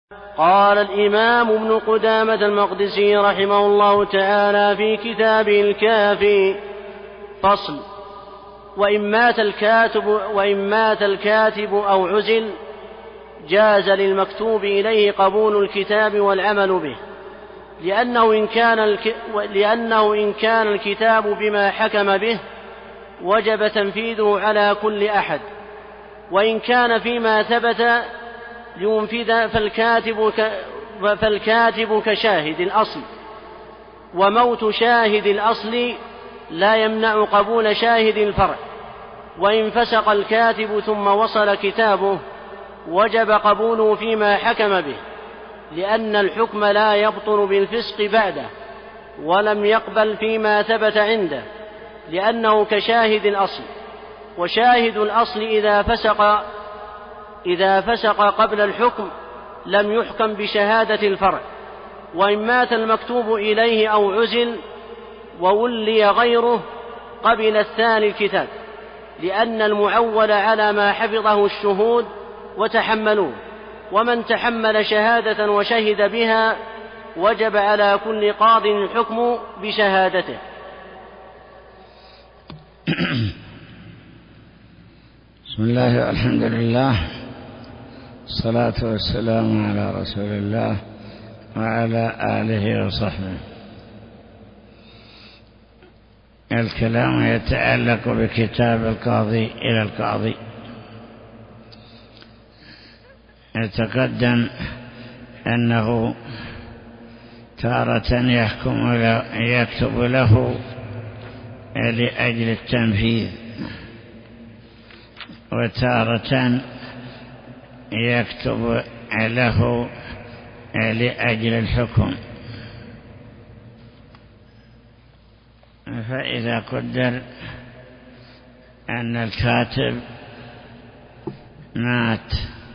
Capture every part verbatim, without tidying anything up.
قال الإمام ابن قدامة المقدسي رحمه الله تعالى في كتابه الكافي: فصل: وإن مات الكاتب, وإن مات الكاتب أو عزل جاز للمكتوب إليه قبول الكتاب والعمل به، لأنه إن كان, الك... لأنه إن كان الكتاب بما حكم به وجب تنفيذه على كل أحد، وإن كان فيما ثبت لينفذ فالكاتب, ك... فالكاتب كشاهد الأصل، وموت شاهد الأصل لا يمنع قبول شاهد الفرع. وإن فسق الكاتب ثم وصل كتابه وجب قبوله فيما حكم به، لأن الحكم لا يبطل بالفسق بعده، ولم يقبل فيما ثبت عنده، لأنه كشاهد الأصل. وشاهد الأصل إذا فسق إذا فسق قبل الحكم لم يحكم بشهادة الفرع. وإن مات المكتوب إليه أو عزل وولي غيره قبل الثاني الكتاب، لأن المعول على ما حفظه الشهود وتحملوه، ومن تحمل شهادة وشهد بها وجب على كل قاض الحكم بشهادته. بسم الله والحمد لله، الصلاة والسلام على رسول الله وعلى آله وصحبه. الكلام يتعلق بكتاب القاضي إلى القاضي. يتقدم أنه تارة يحكم له يكتب له لأجل التنفيذ، وتارة يكتب له لأجل الحكم. فإذا قدر أن الكاتب مات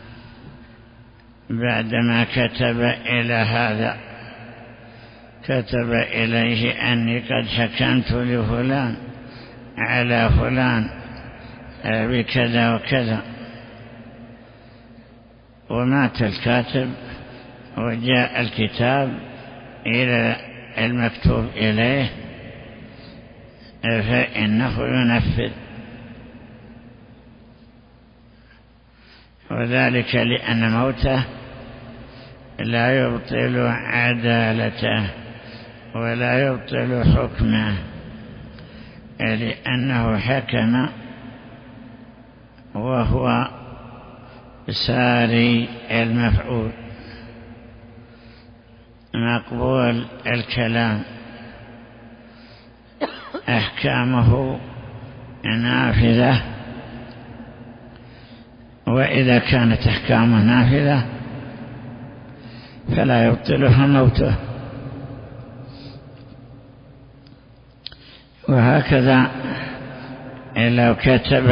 بعدما كتب إلى هذا، كتب إليه أني قد حكمت لفلان على فلان بكذا وكذا، ومات الكاتب وجاء الكتاب إلى المكتوب إليه، فإنه ينفذ، وذلك لأن موته لا يبطل عدالته ولا يبطل حكمه، لأنه حكم وهو ساري المفعول مقبول الكلام، أحكامه نافذة. وإذا كانت أحكامه نافذة فلا يبطلها موته. وهكذا لو كتب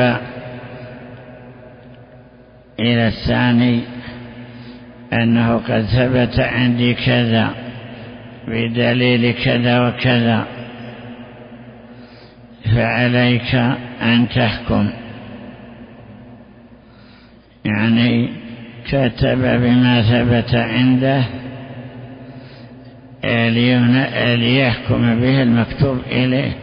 إلى الثاني أنه قد ثبت عندي كذا بدليل كذا وكذا، فعليك أن تحكم، يعني كتب بما ثبت عنده ليحكم به المكتوب إليه.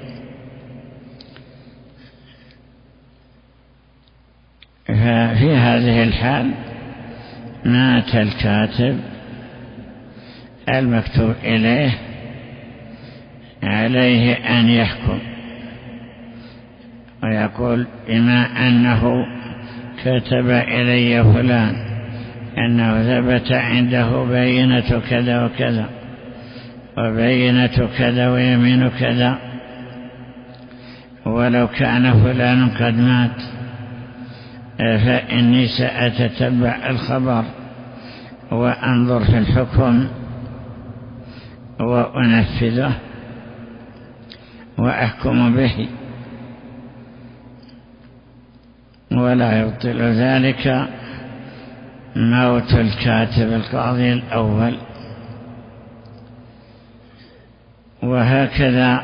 ففي هذه الحال مات الكاتب المكتوب إليه، عليه أن يحكم ويقول: بما أنه كتب إلي فلان أنه ثبت عنده بينة كذا وكذا وبينة كذا ويمين كذا، ولو كان فلان قد مات فإني سأتتبع الخبر وأنظر في الحكم وأنفذه وأحكم به، ولا يبطل ذلك موت الكاتب القاضي الأول. وهكذا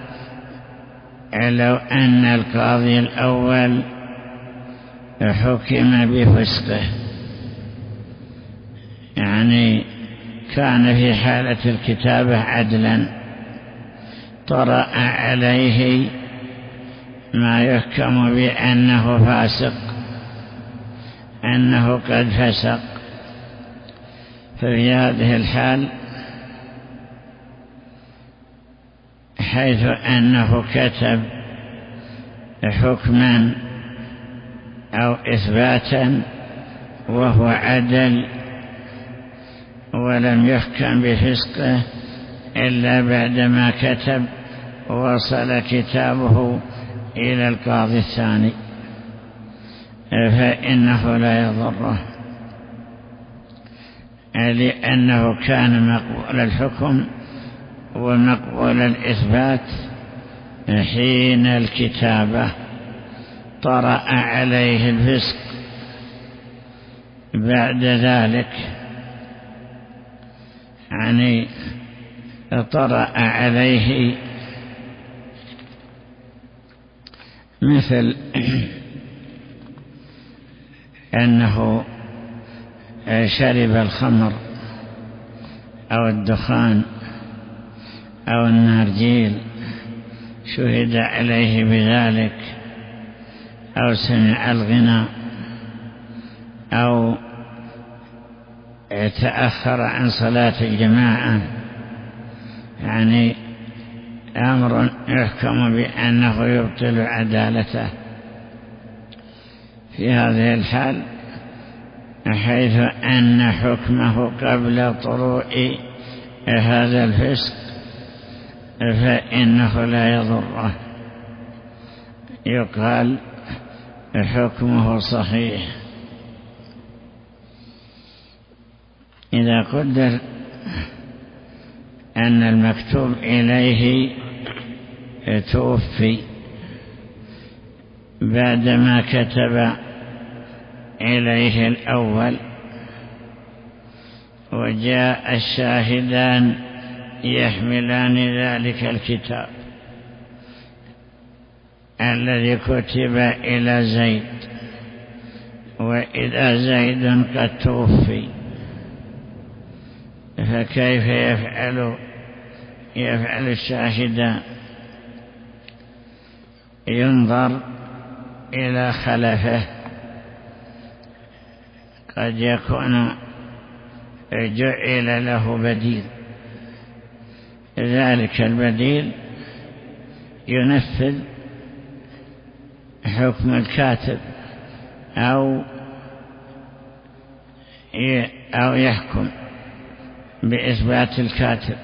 لو أن القاضي الأول حكم بفسقه، يعني يعني كان في حالة الكتابة عدلا طرأ عليه ما يحكم بأنه فاسق، أنه قد فسق، ففي هذه الحال حيث أنه كتب حكما أو إثباتا وهو عدل ولم يحكم بفسقه إلا بعدما كتب وصل كتابه إلى القاضي الثاني، فإنه لا يضره، لأنه كان مقبول الحكم ومقبول الإثبات حين الكتابة. طرأ عليه الفسق بعد ذلك، يعني طرأ عليه مثل أنه شرب الخمر أو الدخان أو النارجيل، شهد عليه بذلك، أو سمع الغناء، أو تأخر عن صلاة الجماعة، يعني أمر يحكم بأنه يبطل عدالته. في هذه الحال حيث أن حكمه قبل طروء هذا الفسق فإنه لا يضره، يقال حكمه صحيح. إذا قدر أن المكتوب إليه توفي بعدما كتب إليه الأول، وجاء الشاهدان يحملان ذلك الكتاب الذي كتب إلى زيد، وإذا زيد قد توفي، فكيف يفعل يفعل الشاهدان؟ ينظر إلى خلفه، قد يكون جعل له بديل، ذلك البديل ينفذ حكم الكاتب أو أو يحكم بإثبات الكاتب.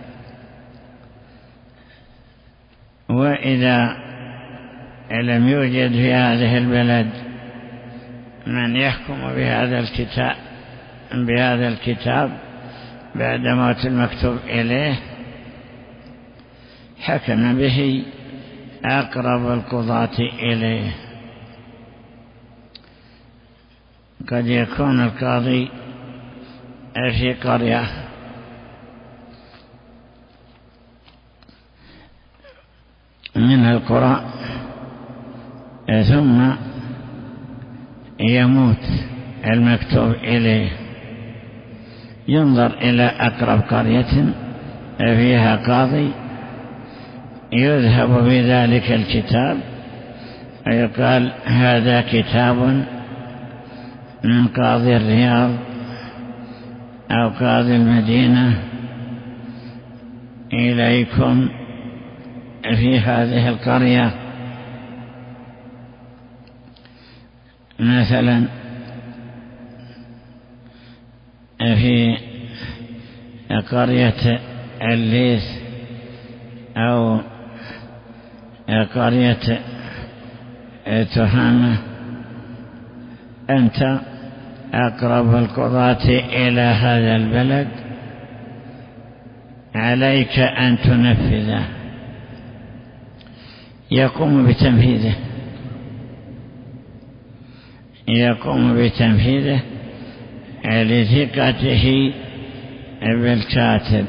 وإذا لم يوجد في هذه البلد من يحكم بهذا الكتاب بهذا الكتاب بعد موت المكتوب إليه، حكم به أقرب القضاة إليه. قد يكون القاضي في قرية من القرى ثم يموت المكتوب إليه، ينظر إلى أقرب قرية فيها قاضي يذهب بذلك الكتاب ويقال هذا كتاب من قاضي الرياض أو قاضي المدينة إليكم في هذه القرية، مثلا في قرية الليث أو قرية تهامة، أنت أقرب القضاة إلى هذا البلد، عليك أن تنفذه. يقوم بتنفيذه يقوم بتنفيذه لثقته بالكاتب.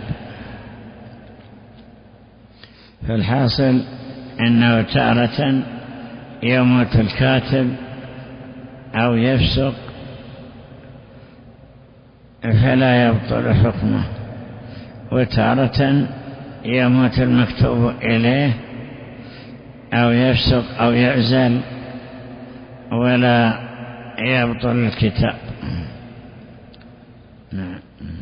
فالحاصل أنه تارة يموت الكاتب أو يفسق، فلا يبطل حكمه، وتارة يموت المكتوب إليه أو يفسق أو يعزل ولا يبطل الكتاب. نعم.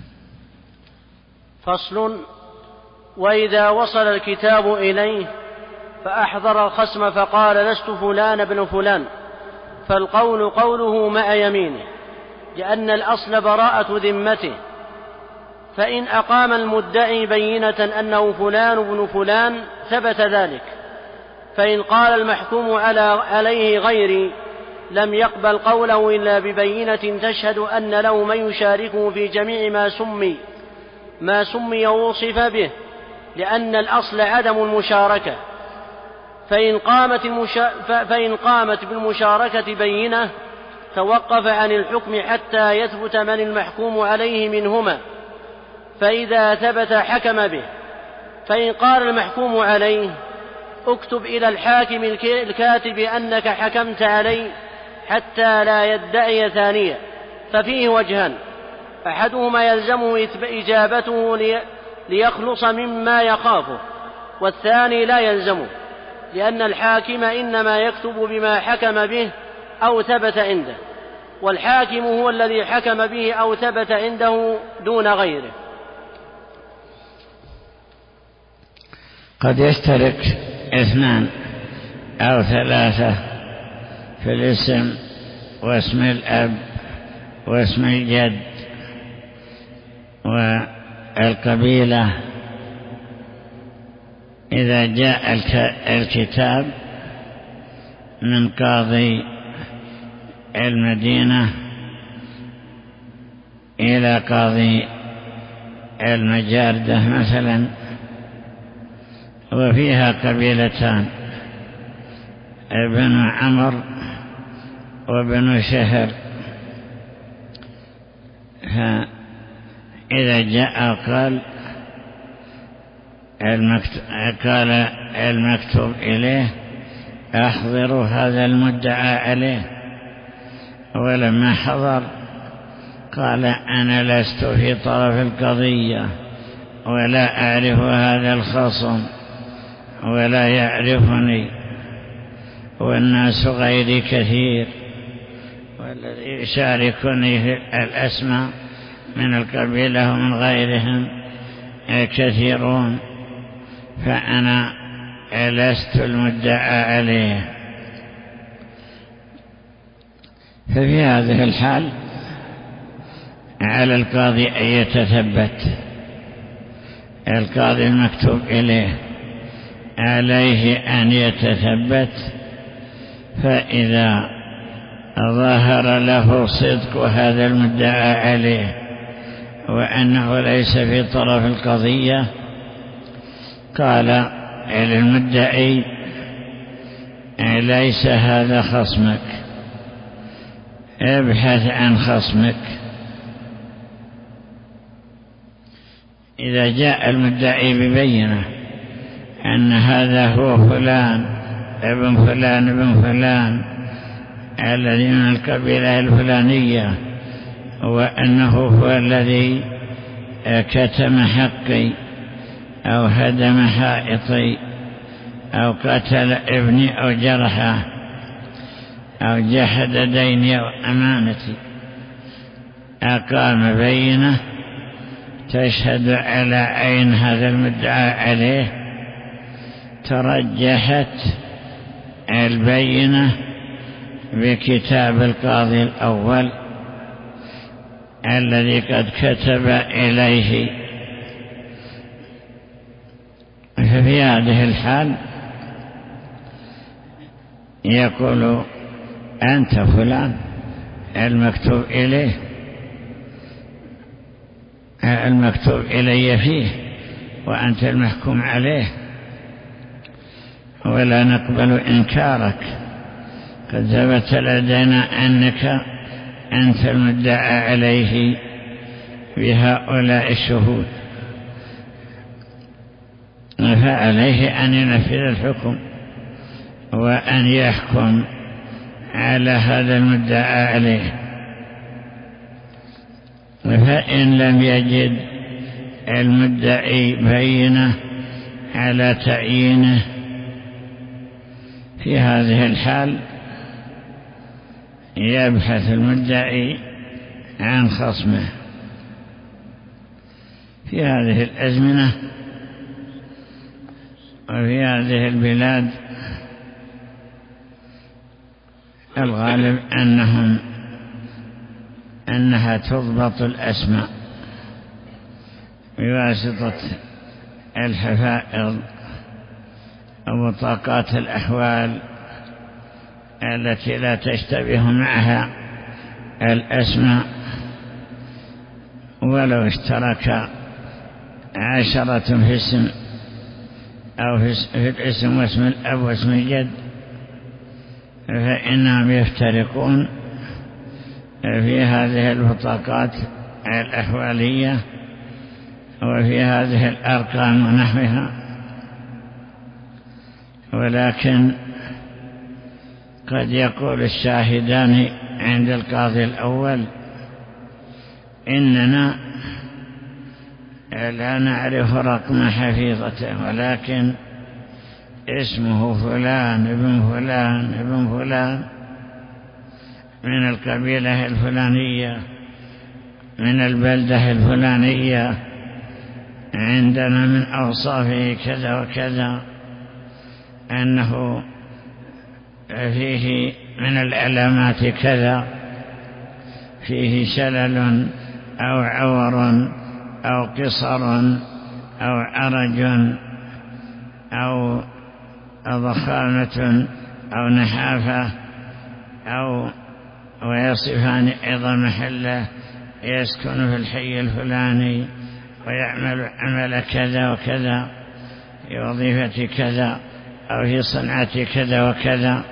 فصل: وإذا وصل الكتاب إليه فأحضر الخصم فقال: لست فلان ابن فلان، فالقول قوله مع يمينه، لأن الأصل براءة ذمته. فإن أقام المدعي بينة أنه فلان ابن فلان ثبت ذلك. فإن قال المحكوم عليه غيري لم يقبل قوله إلا ببينة تشهد أن له من يشاركه في جميع ما سمي ما سمي ووصف به، لأن الأصل عدم المشاركة. فإن قامت, المشا... فإن قامت بالمشاركة بينة توقف عن الحكم حتى يثبت من المحكوم عليه منهما، فإذا ثبت حكم به. فإن قال المحكوم عليه: اكتب إلى الحاكم الكاتب أنك حكمت علي، حتى لا يدعي ثانية، ففيه وجهان: أحدهما يلزمه إجابته ليخلص مما يخافه، والثاني لا يلزمه، لأن الحاكم إنما يكتب بما حكم به أو ثبت عنده، والحاكم هو الذي حكم به أو ثبت عنده دون غيره. قد يشترك اثنان أو ثلاثة في الاسم واسم الأب واسم الجد والقبيلة. إذا جاء الكتاب من قاضي المدينة إلى قاضي المجاردة مثلا، وفيها قبيلتان: ابن عمر وابن شهر، فإذا جاء قال المكتوب, قال المكتوب إليه: أحضروا هذا المدعى عليه. ولما حضر قال: أنا لست في طرف القضية ولا أعرف هذا الخصم ولا يعرفني، والناس غيري كثير، والذي يشاركني في الأسماء من القبيلة ومن غيرهم كثيرون، فأنا لست المدعى عليه. ففي هذه الحال على القاضي أن يتثبت. القاضي المكتوب إليه عليه أن يتثبت، فإذا ظهر له صدق هذا المدعى عليه وأنه ليس في طرف القضية، قال للمدعي: ليس هذا خصمك، ابحث عن خصمك. إذا جاء المدعي ببينة أن هذا هو فلان ابن فلان ابن فلان الذي من القبيلة الفلانية، وأنه هو الذي كتم حقي أو هدم حائطي أو قتل ابني أو جرحه أو جحد ديني أو أمانتي، أقام بينة تشهد على عين هذا المدعى عليه، ترجحت البينة بكتاب القاضي الأول الذي قد كتب إليه. ففي هذه الحال يقول: أنت فلان المكتوب إليه، المكتوب إلي فيه، وأنت المحكوم عليه، ولا نقبل إنكارك، قد ثبت لدينا أنك أنت المدعى عليه بهؤلاء الشهود، فعليه أن ينفذ الحكم وأن يحكم على هذا المدعى عليه. فإن لم يجد المدعي بينة على تعيينه في هذه الحال يبحث المدعي عن خصمه. في هذه الأزمنة وفي هذه البلاد الغالب أنهم أنها تضبط الأسماء بواسطة الحفائظ وبطاقات الأحوال التي لا تشتبه معها الأسماء. ولو اشترك عشرة في اسم أو في الاسم واسم الأب واسم الجد فإنهم يفترقون في هذه البطاقات الأحوالية وفي هذه الأرقام ونحوها. ولكن قد يقول الشاهدان عند القاضي الأول إننا لا نعرف رقم حفيظته ولكن اسمه فلان ابن فلان ابن فلان من القبيلة الفلانية من البلدة الفلانية عندنا من أوصافه كذا وكذا أنه فيه من العلامات كذا فيه شلل أو عور أو قصر أو عرج أو ضخامة أو نحافة أو ويصفان أيضا محله يسكن في الحي الفلاني ويعمل عمل كذا وكذا في وظيفة كذا أو في صنعة كذا وكذا.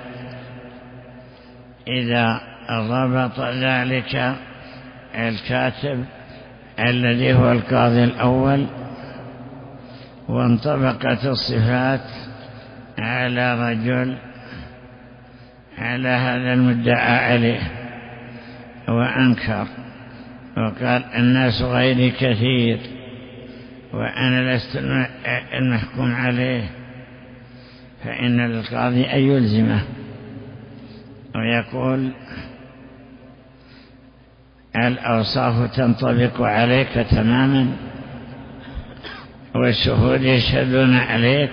إذا ضبط ذلك الكاتب الذي هو القاضي الأول وانطبقت الصفات على رجل على هذا المدعى عليه وأنكر وقال الناس غيري كثير وأنا لست المحكوم عليه، فإن للقاضي أن يلزمه ويقول الأوصاف تنطبق عليك تماما والشهود يشهدون عليك.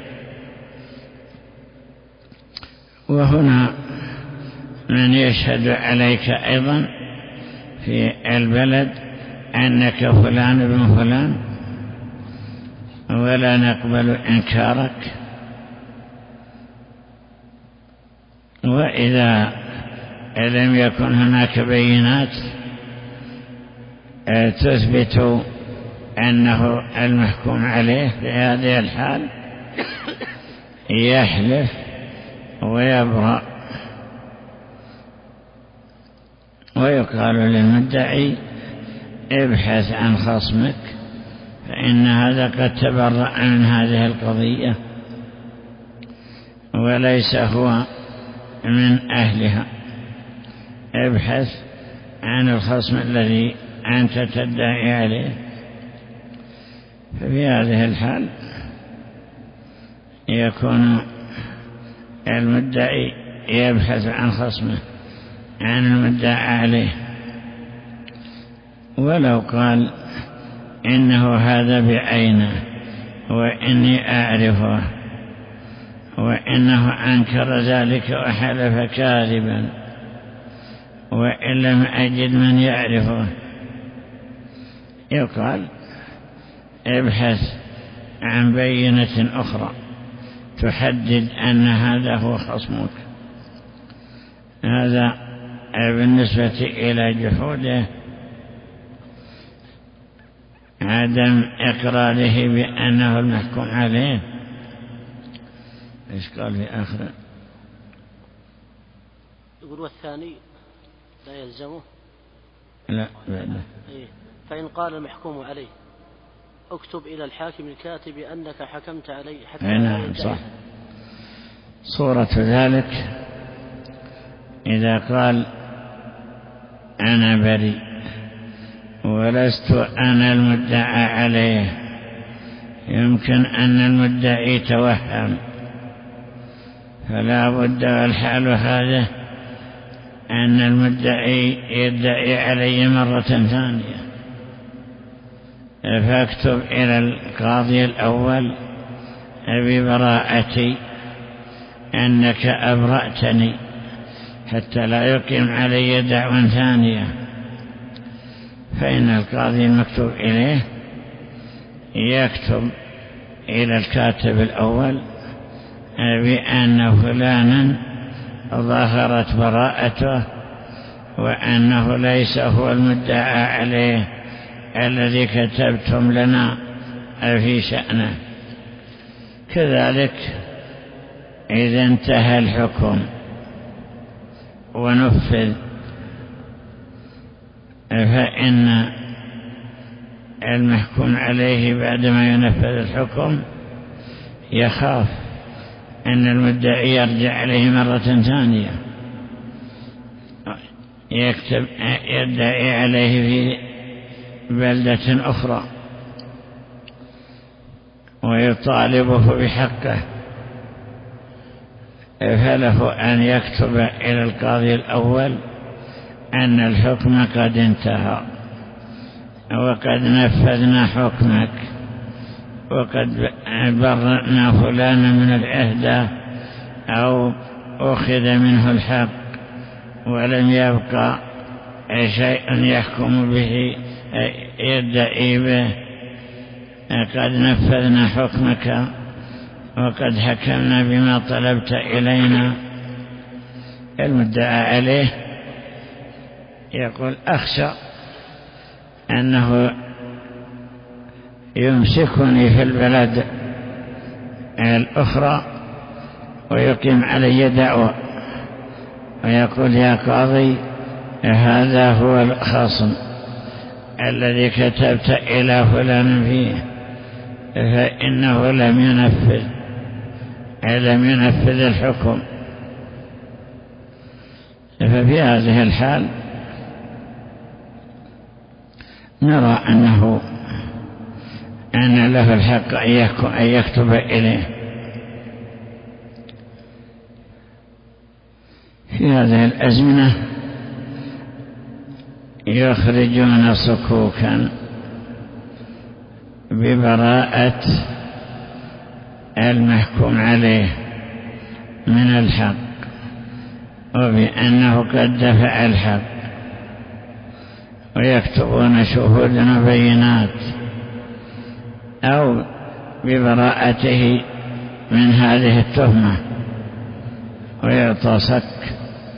وهنا من يشهد عليك أيضا في البلد أنك فلان ابن فلان ولا نقبل إنكارك. وإذا لم يكن هناك بينات تثبت أنه المحكوم عليه في هذه الحال يحلف ويبرأ ويقال للمدعي ابحث عن خصمك فإن هذا قد تبرأ من هذه القضية وليس هو من أهلها. ابحث عن الخصم الذي أنت تدعي عليه. ففي هذه الحال يكون المدعي يبحث عن خصمه عن المدعى عليه. ولو قال إنه هذا بعينه وإني أعرفه وإنه أنكر ذلك وحلف كاذبا وإن لم أجد من يعرفه، يقال ابحث عن بينة أخرى تحدد أن هذا هو خصمك. هذا بالنسبة إلى جحوده عدم إقراره بأنه المحكوم عليه. إيش قال في آخر؟ يقول والثاني لا يلزمه. لا بعده. فإن قال المحكوم عليه اكتب إلى الحاكم الكاتب أنك حكمت عليه حتى نعم صح. صورة ذلك إذا قال أنا بريء ولست أنا المدعى عليه. يمكن أن المدعي يتوهم، فلا بد والحال هذا أن المدعي يدعي علي مرة ثانية، فاكتب إلى القاضي الأول ببراءتي أنك أبرأتني حتى لا يقيم علي دعوى ثانية. فإن القاضي المكتوب إليه يكتب إلى الكاتب الأول بأن فلانا ظهرت براءته وأنه ليس هو المدعى عليه الذي كتبتم لنا في شأنه. كذلك إذا انتهى الحكم ونفذ فإن المحكوم عليه بعدما ينفذ الحكم يخاف أن المدعي يرجع عليه مرة ثانية، يكتب يدعي عليه في بلدة أخرى ويطالبه بحقه، فله أن يكتب إلى القاضي الأول أن الحكم قد انتهى وقد نفذنا حكمك وقد برأنا فلانا من العهدة أو أخذ منه الحق ولم يبقى شيء يحكم به يدعي به، قد نفذنا حكمك وقد حكمنا بما طلبت إلينا. المدعى عليه يقول أخشى أنه يمسكني في البلد الأخرى ويقيم علي دعوة ويقول يا قاضي هذا هو الخصم الذي كتبت إلى فلان فيه فإنه لم ينفذ لم ينفذ الحكم. ففي هذه الحال نرى أنه أن له الحق أن يكتب إليه. في هذه الأزمنة يخرجون صكوكا ببراءة المحكوم عليه من الحق وبأنه قد دفع الحق، ويكتبون شهودا وبينات أو ببراءته من هذه التهمة ويعطى صك.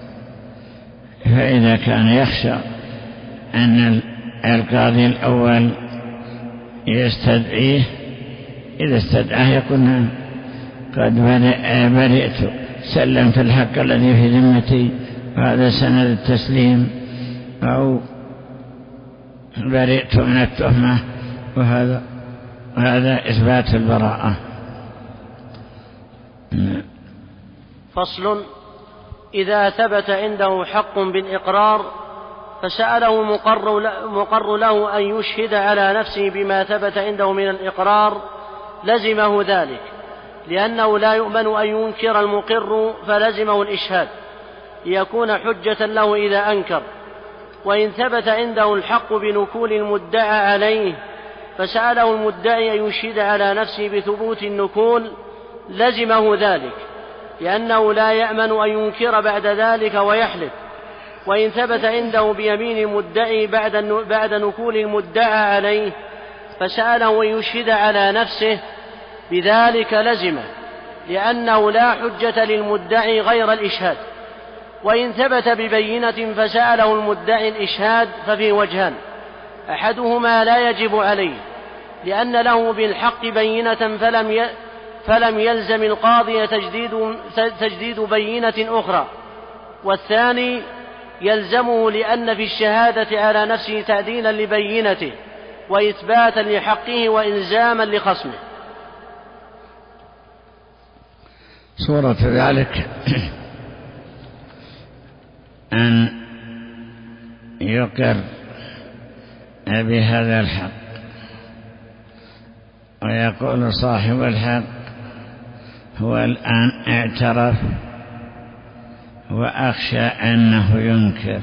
فإذا كان يخشى أن القاضي الأول يستدعيه، إذا استدعاه يقول نعم قد برئت سلمت الحق الذي في ذمتي وهذا سند التسليم، أو برئت من التهمة، وهذا وهذا إثبات البراءة. فصل: إذا ثبت عنده حق بالإقرار فسأله مقر, مقر له أن يشهد على نفسه بما ثبت عنده من الإقرار لزمه ذلك، لأنه لا يؤمن أن ينكر المقر فلزمه الإشهاد ليكون حجة له إذا أنكر. وإن ثبت عنده الحق بنكول المدعى عليه فسأله المدعي أن يشهد على نفسه بثبوت النكول لزمه ذلك، لأنه لا يأمن أن ينكر بعد ذلك ويحلف. وإن ثبت عنده بيمين المدعي بعد بعد نكول المدعى عليه فسأله أن يشهد على نفسه بذلك لزمه، لأنه لا حجة للمدعي غير الإشهاد. وإن ثبت ببينة فسأله المدعي الإشهاد ففي وجهان: أحدهما لا يجب عليه لأن له بالحق بينة فلم فلم يلزم القاضي تجديد, تجديد بينة أخرى، والثاني يلزمه لأن في الشهادة على نفسه تعديلا لبينته وإثباتا لحقه وإلزاما لخصمه. صورة ذلك أن يقر بهذا الحق. ويقول صاحب الحق: هو الآن اعترف وأخشى أنه ينكر،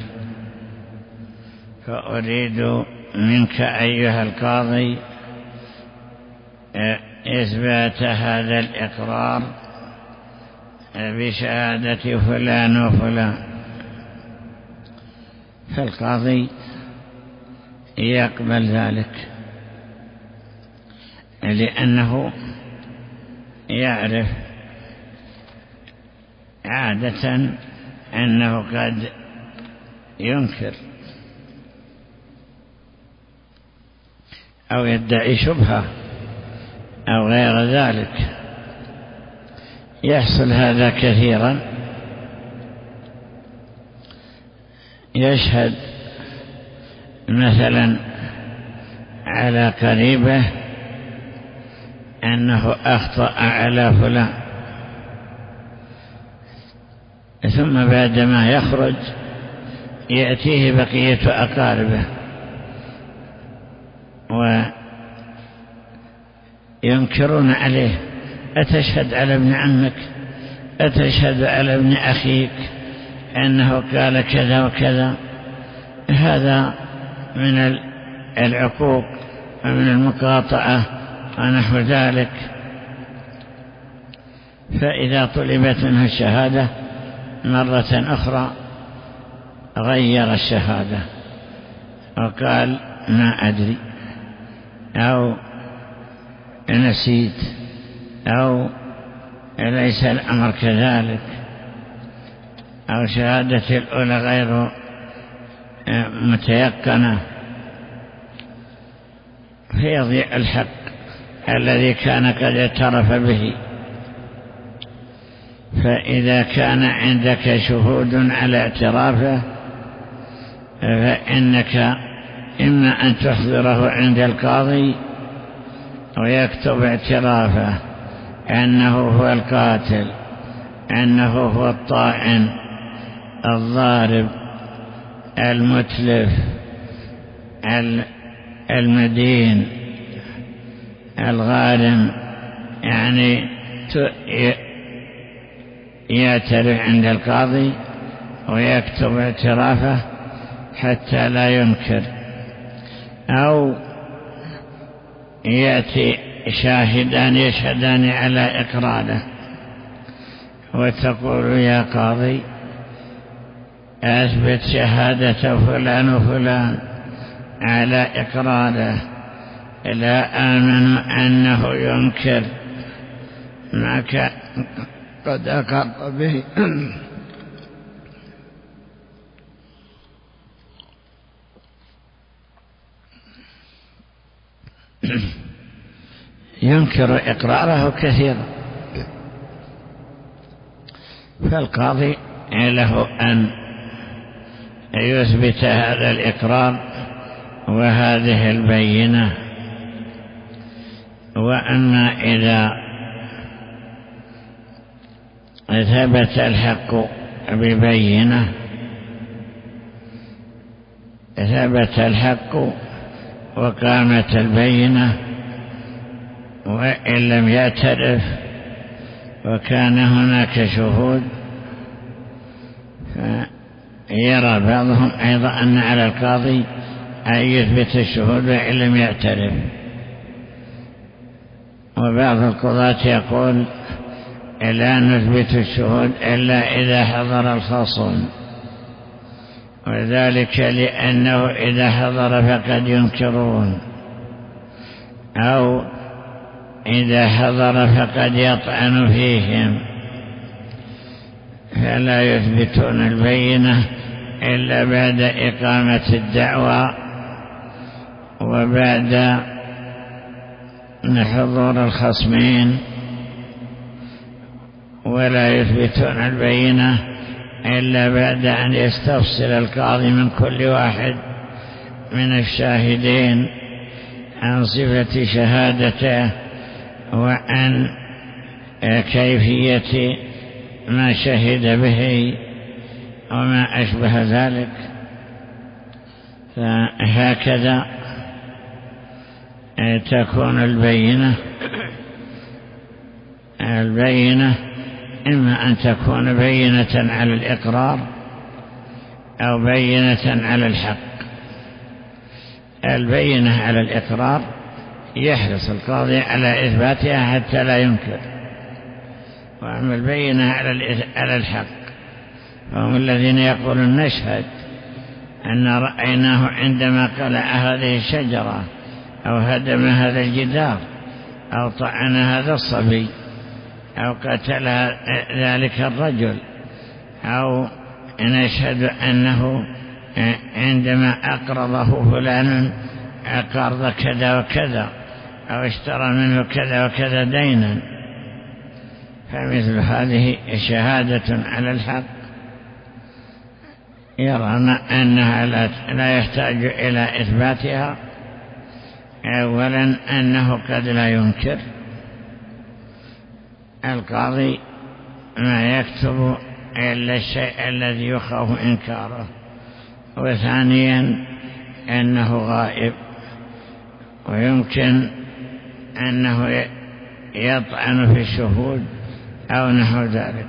فأريد منك أيها القاضي إثبات هذا الإقرار بشهادة فلان وفلان. فالقاضي يقبل ذلك، لأنه يعرف عادة أنه قد ينكر أو يدعي شبهة أو غير ذلك. يحصل هذا كثيرا. يشهد مثلا على قريبه أنه أخطأ على فلان، ثم بعدما يخرج يأتيه بقية أقاربه وينكرون عليه: أتشهد على ابن عمك، أتشهد على ابن أخيك أنه قال كذا وكذا. هذا من العقوق ومن المقاطعة ونحو ذلك. فإذا طلبت منه الشهادة مرة أخرى غير الشهادة وقال: ما أدري، أو نسيت، أو ليس الأمر كذلك، أو شهادة الأولى غير متيقنة، فيضيع الحق الذي كان قد اعترف به. فإذا كان عندك شهود على اعترافه فإنك إما أن تحضره عند القاضي ويكتب اعترافه أنه هو القاتل، أنه هو الطاعن، الضارب، المتلف، المدين، الغارم، يعني يعترف عند القاضي ويكتب اعترافه حتى لا ينكر. أو يأتي شاهدان يشهدان على إقراره وتقول: يا قاضي أثبت شهادة فلان وفلان على إقراره، لا آمن أنه ينكر ما قد أقر به. ينكر إقراره كثيرا، فالقاضي له أن يثبت هذا الإقرار وهذه البينة. وأما إذا ثبت الحق ببينة، ثبت الحق وقامت البينة وإن لم يعترف وكان هناك شهود، فيرى بعضهم أيضا أن على القاضي أن يثبت الشهود وإن لم يعترف. وبعض القضاة يقول: لا نثبت الشهود إلا إذا حضر الخصم، وذلك لأنه إذا حضر فقد ينكرون، أو إذا حضر فقد يطعن فيهم، فلا يثبتون البينة إلا بعد إقامة الدعوى وبعد حضور الخصمين، ولا يثبتون البينة إلا بعد أن يستفصل القاضي من كل واحد من الشاهدين عن صفة شهادته وعن كيفية ما شهد به وما أشبه ذلك. فهكذا تكون البينة البينة إما أن تكون بينة على الإقرار أو بينة على الحق. البينة على الإقرار يحرص القاضي على إثباتها حتى لا ينكر، وأما البينة على الحق فهم الذين يقولون نشهد أن رأيناه عندما قلع هذه الشجرة أو هدم هذا الجدار أو طعن هذا الصبي أو قتل ذلك الرجل، أو نشهد أنه عندما أقرضه فلان قرض كذا وكذا أو اشترى منه كذا وكذا دينا. فمثل هذه شهادة على الحق يرون أنها لا يحتاج إلى إثباتها. أولا أنه قد لا ينكر القاضي ما يكتب إلا الشيء الذي يخاف إنكاره، وثانيا أنه غائب ويمكن أنه يطعن في الشهود أو نحو ذلك.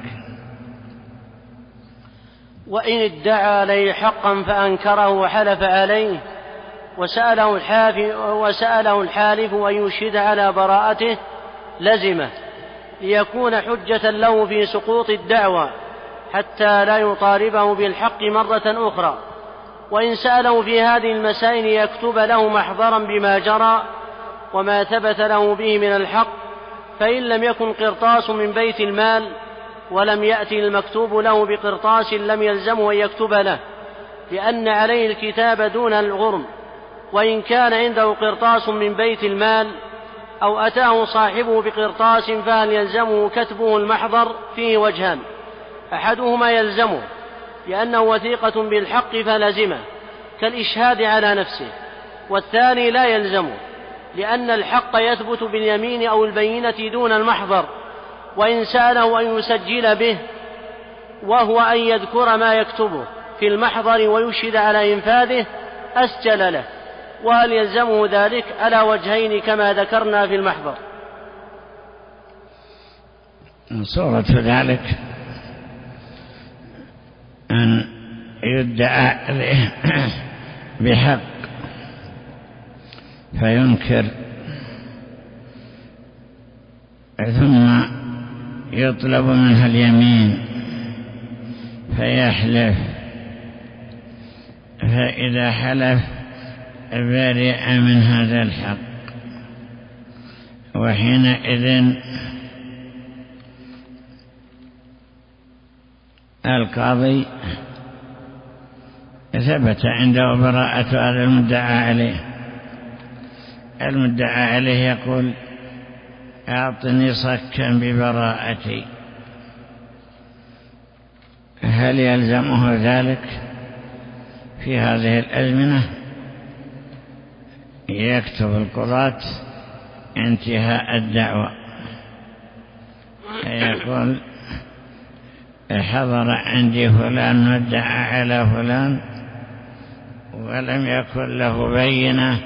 وإن ادعى عليه حقا فأنكره وحلف عليه وسأله الحالف, وسأله الحالف أن يشهد على براءته لزمه ليكون حجة له في سقوط الدعوى حتى لا يطالبه بالحق مرة أخرى. وإن سأله في هذه المسائل يكتب له محضرا بما جرى وما ثبت له به من الحق، فإن لم يكن قرطاس من بيت المال ولم يأتي المكتوب له بقرطاس لم يلزمه أن يكتب له، لأن عليه الكتاب دون الغرم. وإن كان عنده قرطاس من بيت المال أو أتاه صاحبه بقرطاس فهل يلزمه كتبه المحضر؟ فيه وجهان، أحدهما يلزمه لأنه وثيقة بالحق فلزمه كالإشهاد على نفسه، والثاني لا يلزمه لأن الحق يثبت باليمين أو البينة دون المحضر. وإن سأله أن يسجل به وهو أن يذكر ما يكتبه في المحضر ويشهد على إنفاذه أسجل له، وهل يلزمه ذلك؟ على وجهين كما ذكرنا في المحضر. صورة ذلك أن يدعى بحق فينكر ثم يطلب منها اليمين فيحلف، فإذا حلف برئ من هذا الحق، وحينئذ القاضي ثبت عنده براءة هذا المدعى عليه. المدعى عليه يقول أعطني صكا ببراءتي، هل يلزمه ذلك؟ في هذه الأزمنة يكتب القضاة انتهاء الدعوة، يقول حضر عندي فلان مدعى على فلان ولم يكن له بينة،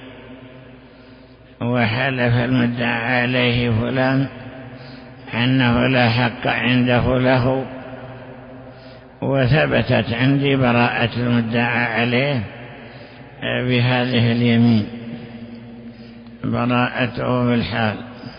وحلف المدعى عليه فلان أنه لا حق عنده له، وثبتت عندي براءة المدعى عليه بهذه اليمين براءته بالحال،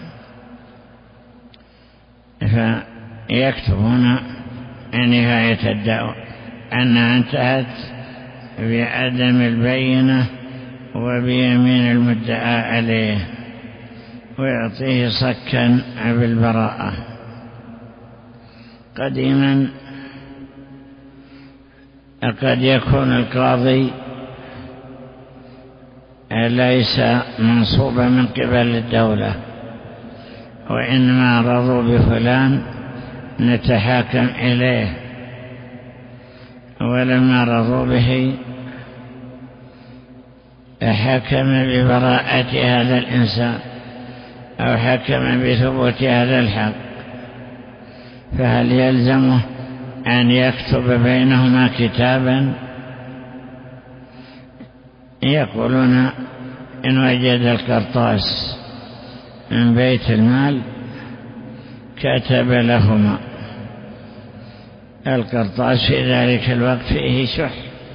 فيكتبون نهاية الدعوة أنها انتهت بعدم البينة وبيمين المدعى عليه، ويعطيه صكا بالبراءة. قديما قد يكون القاضي ليس منصوبا من قبل الدولة، وإنما رضوا بفلان نتحاكم إليه، ولما رضوا به حكم ببراءة هذا الإنسان أو حكم بثبوت هذا الحق، فهل يلزمه أن يكتب بينهما كتابا؟ يقولون إن وجد القرطاس من بيت المال كتب لهما. القرطاس في ذلك الوقت فيه شح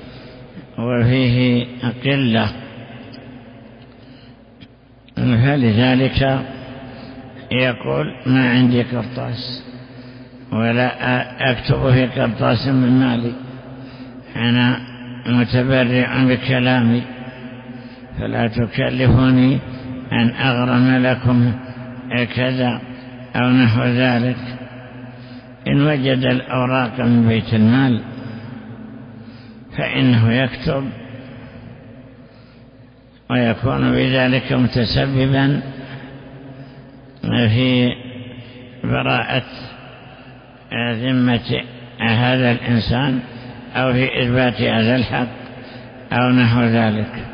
وفيه قلة، فلذلك يقول ما عندي قرطاس ولا أكتب في قرطاس من مالي، أنا متبرع بكلامي فلا تكلفوني أن أغرم لكم كذا أو نحو ذلك. إن وجد الأوراق من بيت المال فإنه يكتب ويكون بذلك متسببا في براءة ذمة هذا الإنسان أو في إثبات هذا الحق أو نحو ذلك.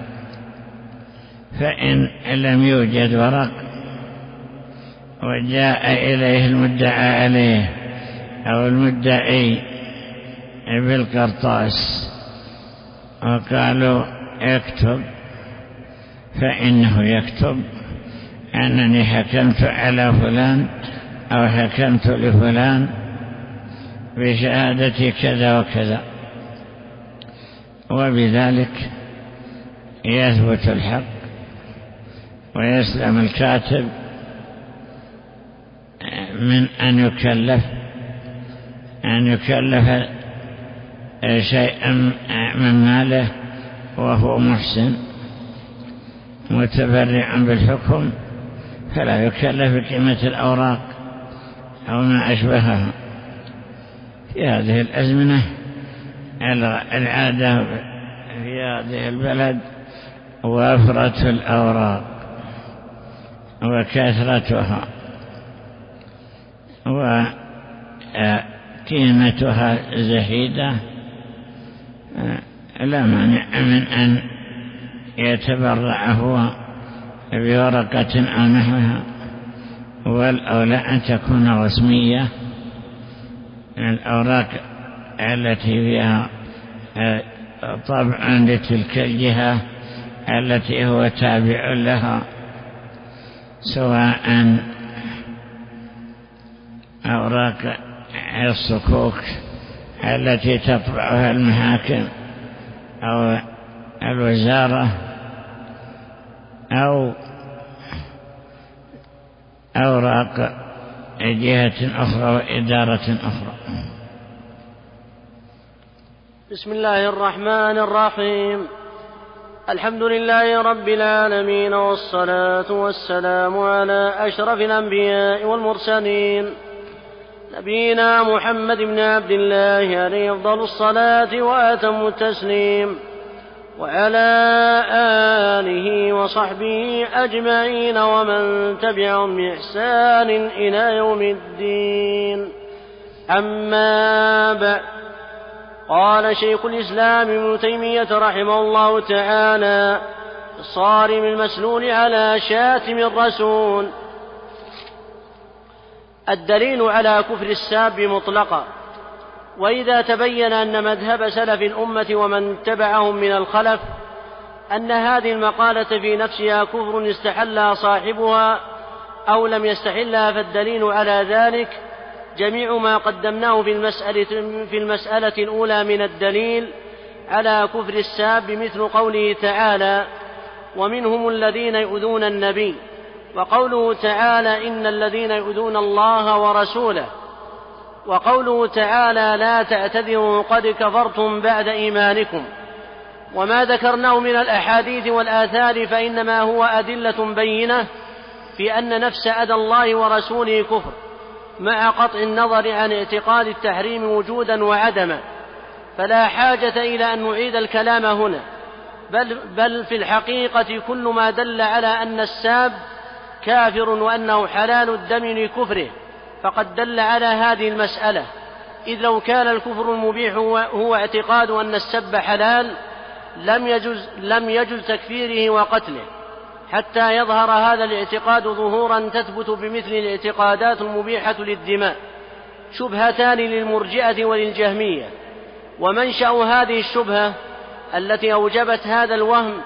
فإن لم يوجد ورق وجاء إليه المدعى عليه أو المدعي بالقرطاس وقالوا اكتب، فإنه يكتب أنني حكمت على فلان أو حكمت لفلان بشهادة كذا وكذا، وبذلك يثبت الحق ويسلم الكاتب من أن يكلف أن يكلف شيئا من ماله وهو محسن متبرع بالحكم، فلا يكلف بقيمة الأوراق أو ما أشبهها. في هذه الأزمنة العادة في هذه البلد وفرة الأوراق وكثرتها وقيمتها زهيدة، لا مانع من أن يتبرع هو بورقة أو نحوها، والأولى أن تكون رسمية. الأوراق التي فيها طبع لتلك الجهة التي هو تابع لها، سواء أوراق الصكوك التي تطبعها المحاكم أو الوزارة أو أوراق جهة أخرى وإدارة أخرى. بسم الله الرحمن الرحيم. الحمد لله رب العالمين، والصلاة والسلام على أشرف الأنبياء والمرسلين، نبينا محمد بن عبد الله عليه أفضل الصلاة وأتم التسليم، وعلى آله وصحبه أجمعين ومن تبعهم بإحسان إلى يوم الدين. أما بعد، قال شيخ الإسلام ابن تيمية رحمه الله تعالى: الصارم المسلول على شاتم الرسول. الدليل على كفر الساب مطلقا. وإذا تبين أن مذهب سلف الأمة ومن تبعهم من الخلف أن هذه المقالة في نفسها كفر استحلها صاحبها أو لم يستحلها، فالدليل على ذلك جميع ما قدمناه في المسألة, في المسألة الأولى من الدليل على كفر الساب، مثل قوله تعالى: ومنهم الذين يؤذون النبي، وقوله تعالى: إن الذين يؤذون الله ورسوله، وقوله تعالى: لا تعتذروا قد كفرتم بعد إيمانكم. وما ذكرناه من الأحاديث والآثار فإنما هو أدلة بينة في أن نفس أذى الله ورسوله كفر، مع قطع النظر عن اعتقاد التحريم وجودا وعدما، فلا حاجة إلى أن نعيد الكلام هنا، بل, بل في الحقيقة كل ما دل على أن الساب كافر وأنه حلال الدم لكفره فقد دل على هذه المسألة، إذ لو كان الكفر المبيح هو, هو اعتقاد أن السب حلال لم يجز, لم يجز تكفيره وقتله، حتى يظهر هذا الاعتقاد ظهورا تثبت بمثل الاعتقادات المبيحة للدماء، شبهتان للمرجئة وللجهمية. ومنشأ هذه الشبهة التي أوجبت هذا الوهم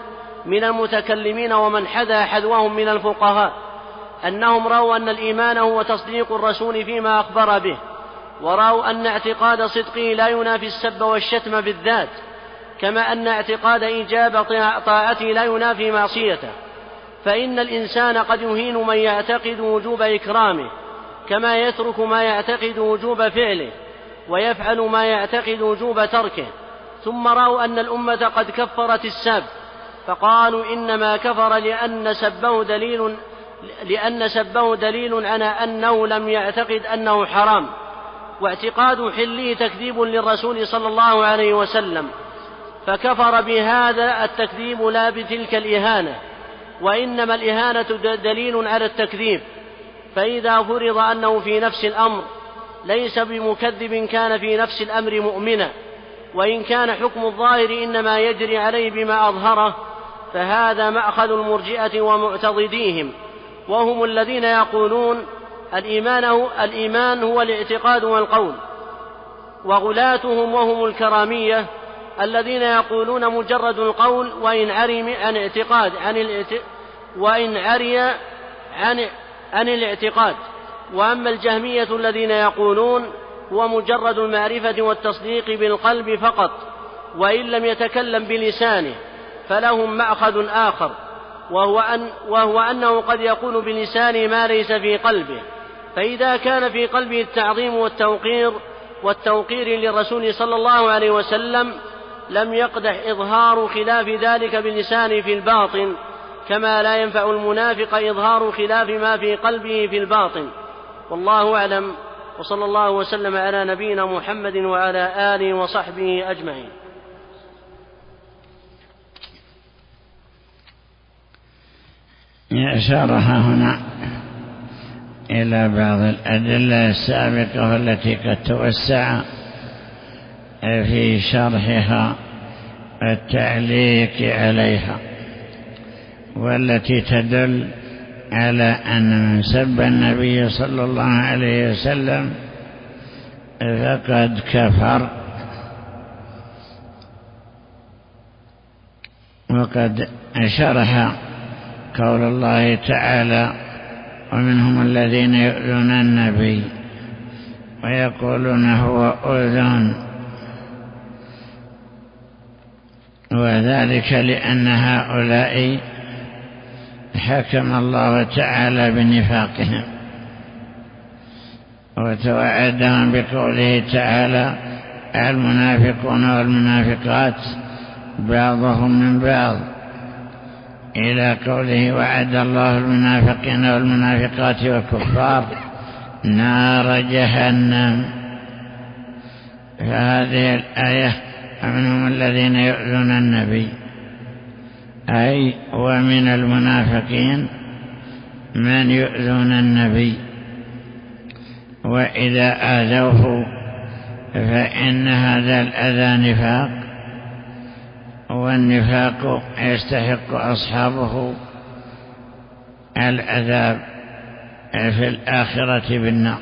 من المتكلمين ومن حذا حذوهم من الفقهاء أنهم رأوا أن الإيمان هو تصديق الرسول فيما أخبر به، ورأوا أن اعتقاد صدقه لا ينافي السب والشتم بالذات، كما أن اعتقاد إيجاب طاعته لا ينافي معصيته، فإن الإنسان قد يهين من يعتقد وجوب إكرامه كما يترك ما يعتقد وجوب فعله، ويفعل ما يعتقد وجوب تركه. ثم رأوا أن الأمة قد كفرت السب، فقالوا إنما كفر لأن سبه دليل لأن سبه دليل على أنه لم يعتقد أنه حرام، واعتقاد حله تكذيب للرسول صلى الله عليه وسلم، فكفر بهذا التكذيب لا بتلك الإهانة، وإنما الإهانة دليل على التكذيب. فإذا فرض أنه في نفس الأمر ليس بمكذب كان في نفس الأمر مؤمنا، وإن كان حكم الظاهر إنما يجري عليه بما أظهره، فهذا مأخذ المرجئة ومعتضديهم، وهم الذين يقولون الإيمان هو, الإيمان هو الاعتقاد والقول، وغلاتهم وهم الكرامية الذين يقولون مجرد القول وإن عري عن اعتقاد عن الاعت... وإن عري عن... عن الاعتقاد. وأما الجهمية الذين يقولون هو مجرد المعرفة والتصديق بالقلب فقط وإن لم يتكلم بلسانه، فلهم مأخذ آخر، وهو, أن وهو أنه قد يقول بلسانه ما ليس في قلبه، فإذا كان في قلبه التعظيم والتوقير والتوقير للرسول صلى الله عليه وسلم لم يقدح إظهار خلاف ذلك بلسانه في الباطن، كما لا ينفع المنافق إظهار خلاف ما في قلبه في الباطن. والله أعلم، وصلى الله وسلم على نبينا محمد وعلى آله وصحبه أجمعين. أشارها هنا إلى بعض الأدلة السابقة التي قد توسع في شرحها التعليق عليها، والتي تدل على أن من سب النبي صلى الله عليه وسلم فقد كفر. وقد شرح قول الله تعالى: ومنهم الذين يؤذون النبي ويقولون هو أذن، وذلك لأن هؤلاء حكم الله تعالى بنفاقهم وتوعدهم بقوله تعالى: المنافقون والمنافقات بعضهم من بعض، إلى قوله: وعد الله المنافقين والمنافقات والكفار نار جهنم. فهذه الآية: ومنهم الذين يؤذون النبي، أي ومن المنافقين من يؤذون النبي، وإذا آذوه فإن هذا الأذى نفاق، والنفاق يستحق أصحابه العذاب في الآخرة بالنار.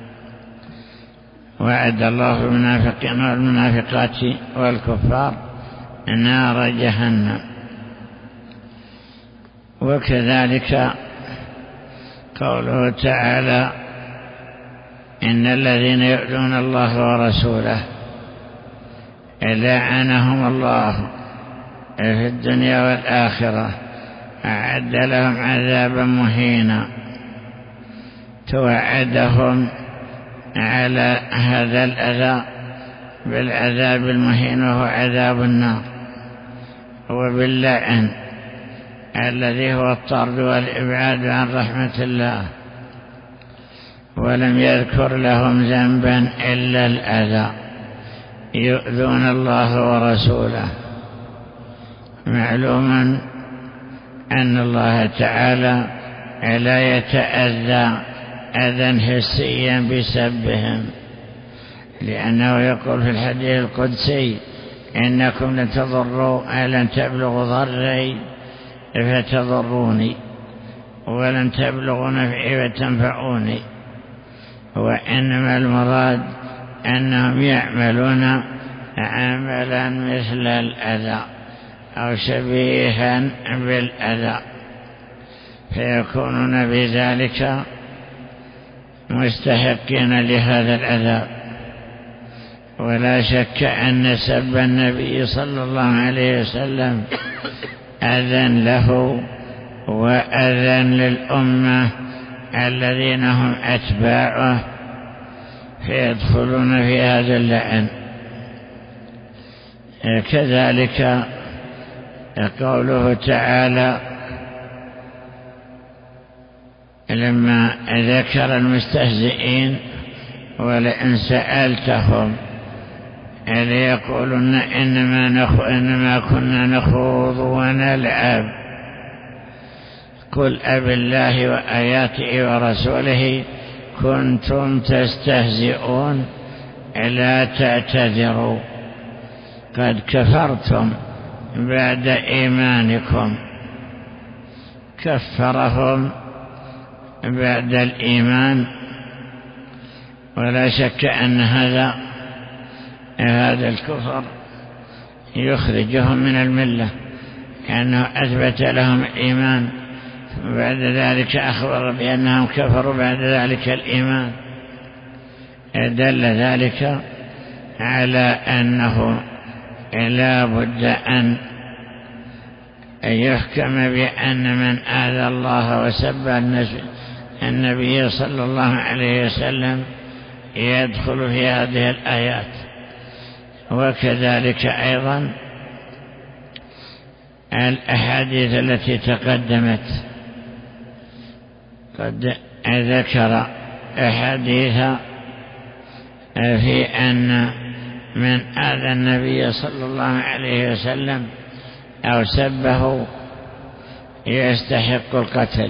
وعد الله المنافقين والمنافقات والكفار نار جهنم. وكذلك قوله تعالى: إن الذين يؤذون الله ورسوله لعنهم الله في الدنيا والآخرة، أعد لهم عذابا مهينا. توعدهم على هذا الأذى بالعذاب المهين وهو عذاب النار، وباللعن الذي هو الطرد والإبعاد عن رحمة الله، ولم يذكر لهم ذنبا إلا الأذى. يؤذون الله ورسوله. معلوم أن الله تعالى لا يتأذى أذى حسيا بسبهم، لأنه يقول في الحديث القدسي: إنكم لن تضروا لن تبلغوا ضري فتضروني، ولن تبلغوا نفعي فتنفعوني. وإنما المراد أنهم يعملون عملا مثل الأذى أو شبيها بالأذى، فيكونون بذلك مستحقين لهذا العذاب. ولا شك أن سب النبي صلى الله عليه وسلم أذى له وأذى للأمة الذين هم أتباعه، فيدخلون في هذا اللعن. كذلك قوله تعالى لما ذكر المستهزئين: ولئن سألتهم ليقولن إنما, نخ... إنما كنا نخوض ونلعب، قل أب الله وآياته ورسوله كنتم تستهزئون لا تعتذروا قد كفرتم بعد إيمانكم. كفرهم بعد الإيمان، ولا شك أن هذا هذا الكفر يخرجهم من الملة، لأنه أثبت لهم الإيمان بعد ذلك أخبر بأنهم كفروا بعد ذلك الإيمان. دل ذلك على أنه لا بد أن يحكم بأن من آذى الله وسب النبي صلى الله عليه وسلم يدخل في هذه الآيات. وكذلك أيضا الأحاديث التي تقدمت قد ذكر أحاديث في أن من آذى النبي صلى الله عليه وسلم أو سبه يستحق القتل.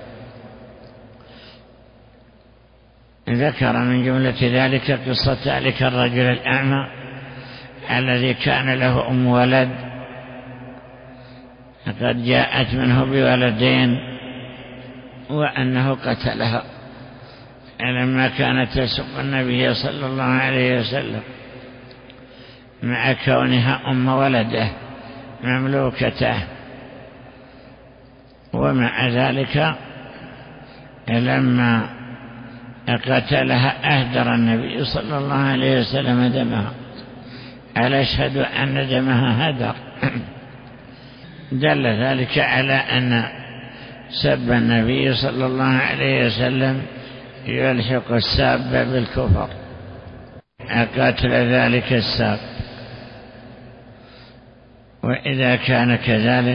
ذكر من جملة ذلك قصة ذلك الرجل الأعمى الذي كان له أم ولد قد جاءت منه بولدين، وأنه قتلها لما كانت تسب النبي صلى الله عليه وسلم مع كونها أم ولده مملوكته. ومع ذلك لما قتلها أهدر النبي صلى الله عليه وسلم دمها. ألا أشهد أن دمها هدر. دل ذلك على أن سب النبي صلى الله عليه وسلم يلحق الساب بالكفر، قتل ذلك الساب. وإذا كان كذلك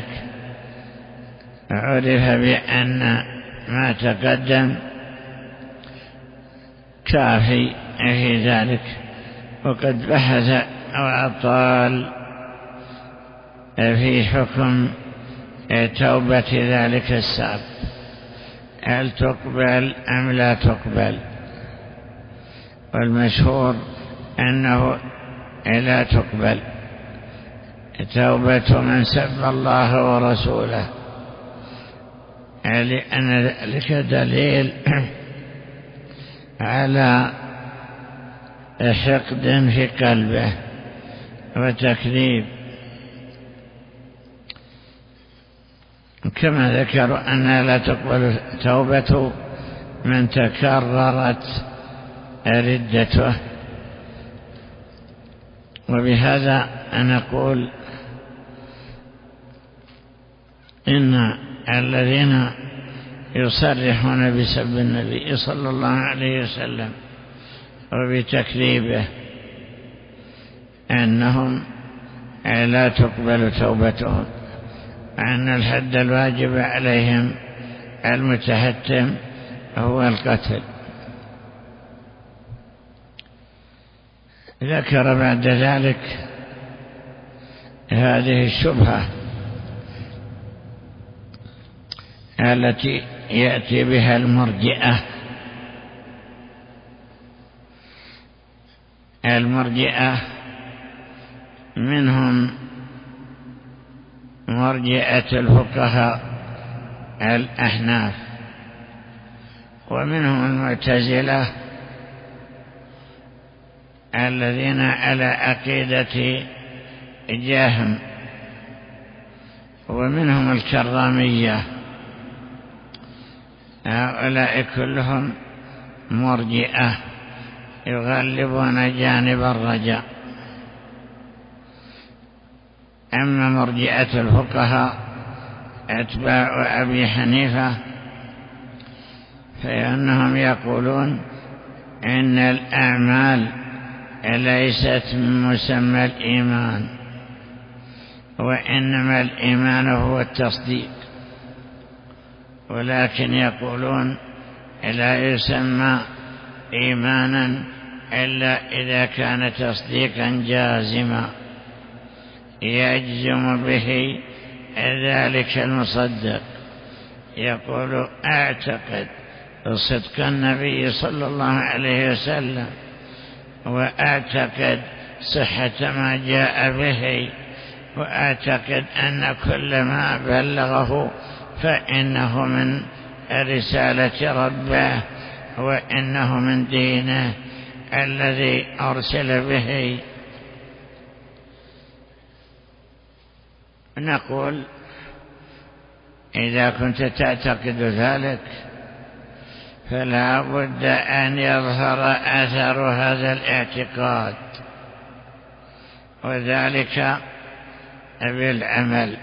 عرف بأن ما تقدم كافي في ذلك. وقد بحث وأطال في حكم توبة ذلك الساب، هل تقبل أم لا تقبل؟ والمشهور أنه لا تقبل توبة من سب الله ورسوله، لأن ذلك دليل على حقد في قلبه وتكذيب. كما ذكروا أنها لا تقبل توبة من تكررت ردته. وبهذا نقول إن الذين يصرحون بسب النبي صلى الله عليه وسلم وبتكذيبه أنهم لا تقبل توبتهم، أن الحد الواجب عليهم المتهتم هو القتل. ذكر بعد ذلك هذه الشبهة التي يأتي بها المرجئة. المرجئة منهم مرجئة الفقهاء الأحناف، ومنهم المعتزلة الذين على عقيدة جهم ومنهم الكرامية، هؤلاء كلهم مرجئة يغلبون جانب الرجاء. أما مرجئة الفقهاء أتباع أبي حنيفة فإنهم يقولون إن الأعمال ليست من مسمى الإيمان، وإنما الإيمان هو التصديق، ولكن يقولون لا يسمى إيمانا إلا إذا كان تصديقا جازما يجزم به ذلك المصدق. يقول أعتقد صدق النبي صلى الله عليه وسلم، وأعتقد صحة ما جاء به، وأعتقد أن كل ما بلغه فإنه من رسالة ربه، وإنه من دينه الذي أرسل به. نقول إذا كنت تعتقد ذلك فلا بد أن يظهر أثر هذا الاعتقاد، وذلك بالعمل،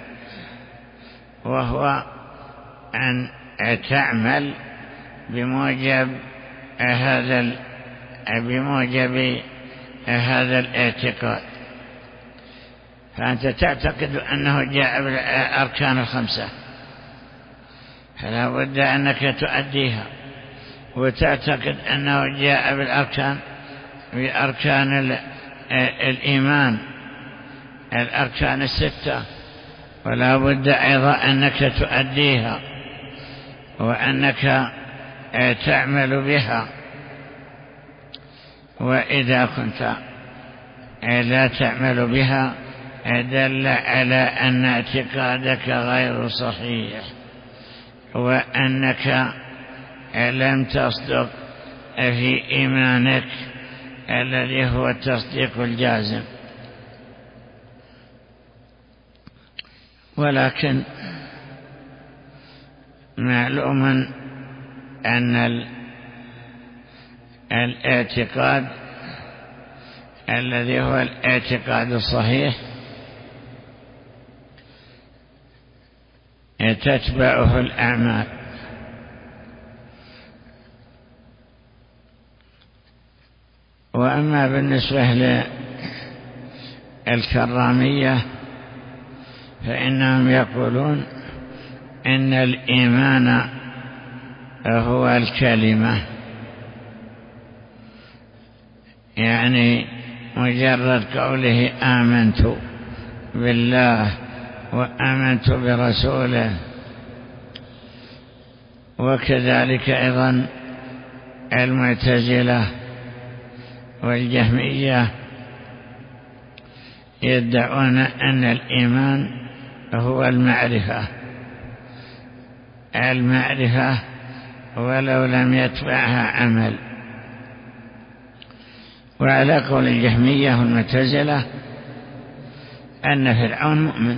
وهو أن تعمل بموجب هذا بموجب هذا الاعتقاد. فأنت تعتقد أنه جاء بالأركان الخمسة، فلا بد أنك تؤديها، وتعتقد أنه جاء بالأركان بأركان الإيمان الأركان الستة، ولا بد أيضا أنك تؤديها وأنك تعمل بها. وإذا كنت لا تعمل بها دل على أن اعتقادك غير صحيح، وأنك لم تصدق في إيمانك الذي هو التصديق الجازم. ولكن معلوم أن الاعتقاد الذي هو الاعتقاد الصحيح تتبعه الأعمال. وأما بالنسبة للكرامية فإنهم يقولون إن الإيمان هو الكلمة، يعني مجرد قوله آمنت بالله وآمنت برسوله. وكذلك أيضا المعتزلة والجهمية يدعون أن الإيمان هو المعرفة المعرفة ولو لم يتبعها عمل. وعلى قول الجهمية والمعتزلة أن فرعون مؤمن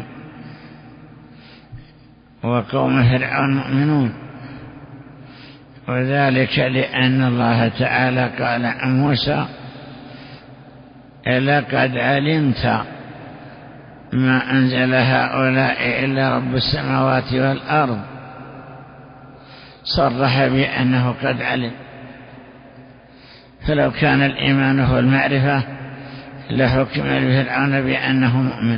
وقوم فرعون مؤمنون، وذلك لأن الله تعالى قال عن موسى لقد علمت ما أنزل هؤلاء إلا رب السماوات والأرض، صرح بأنه قد علم. فلو كان الإيمان هو المعرفة لحكم لفرعون بأنه مؤمن.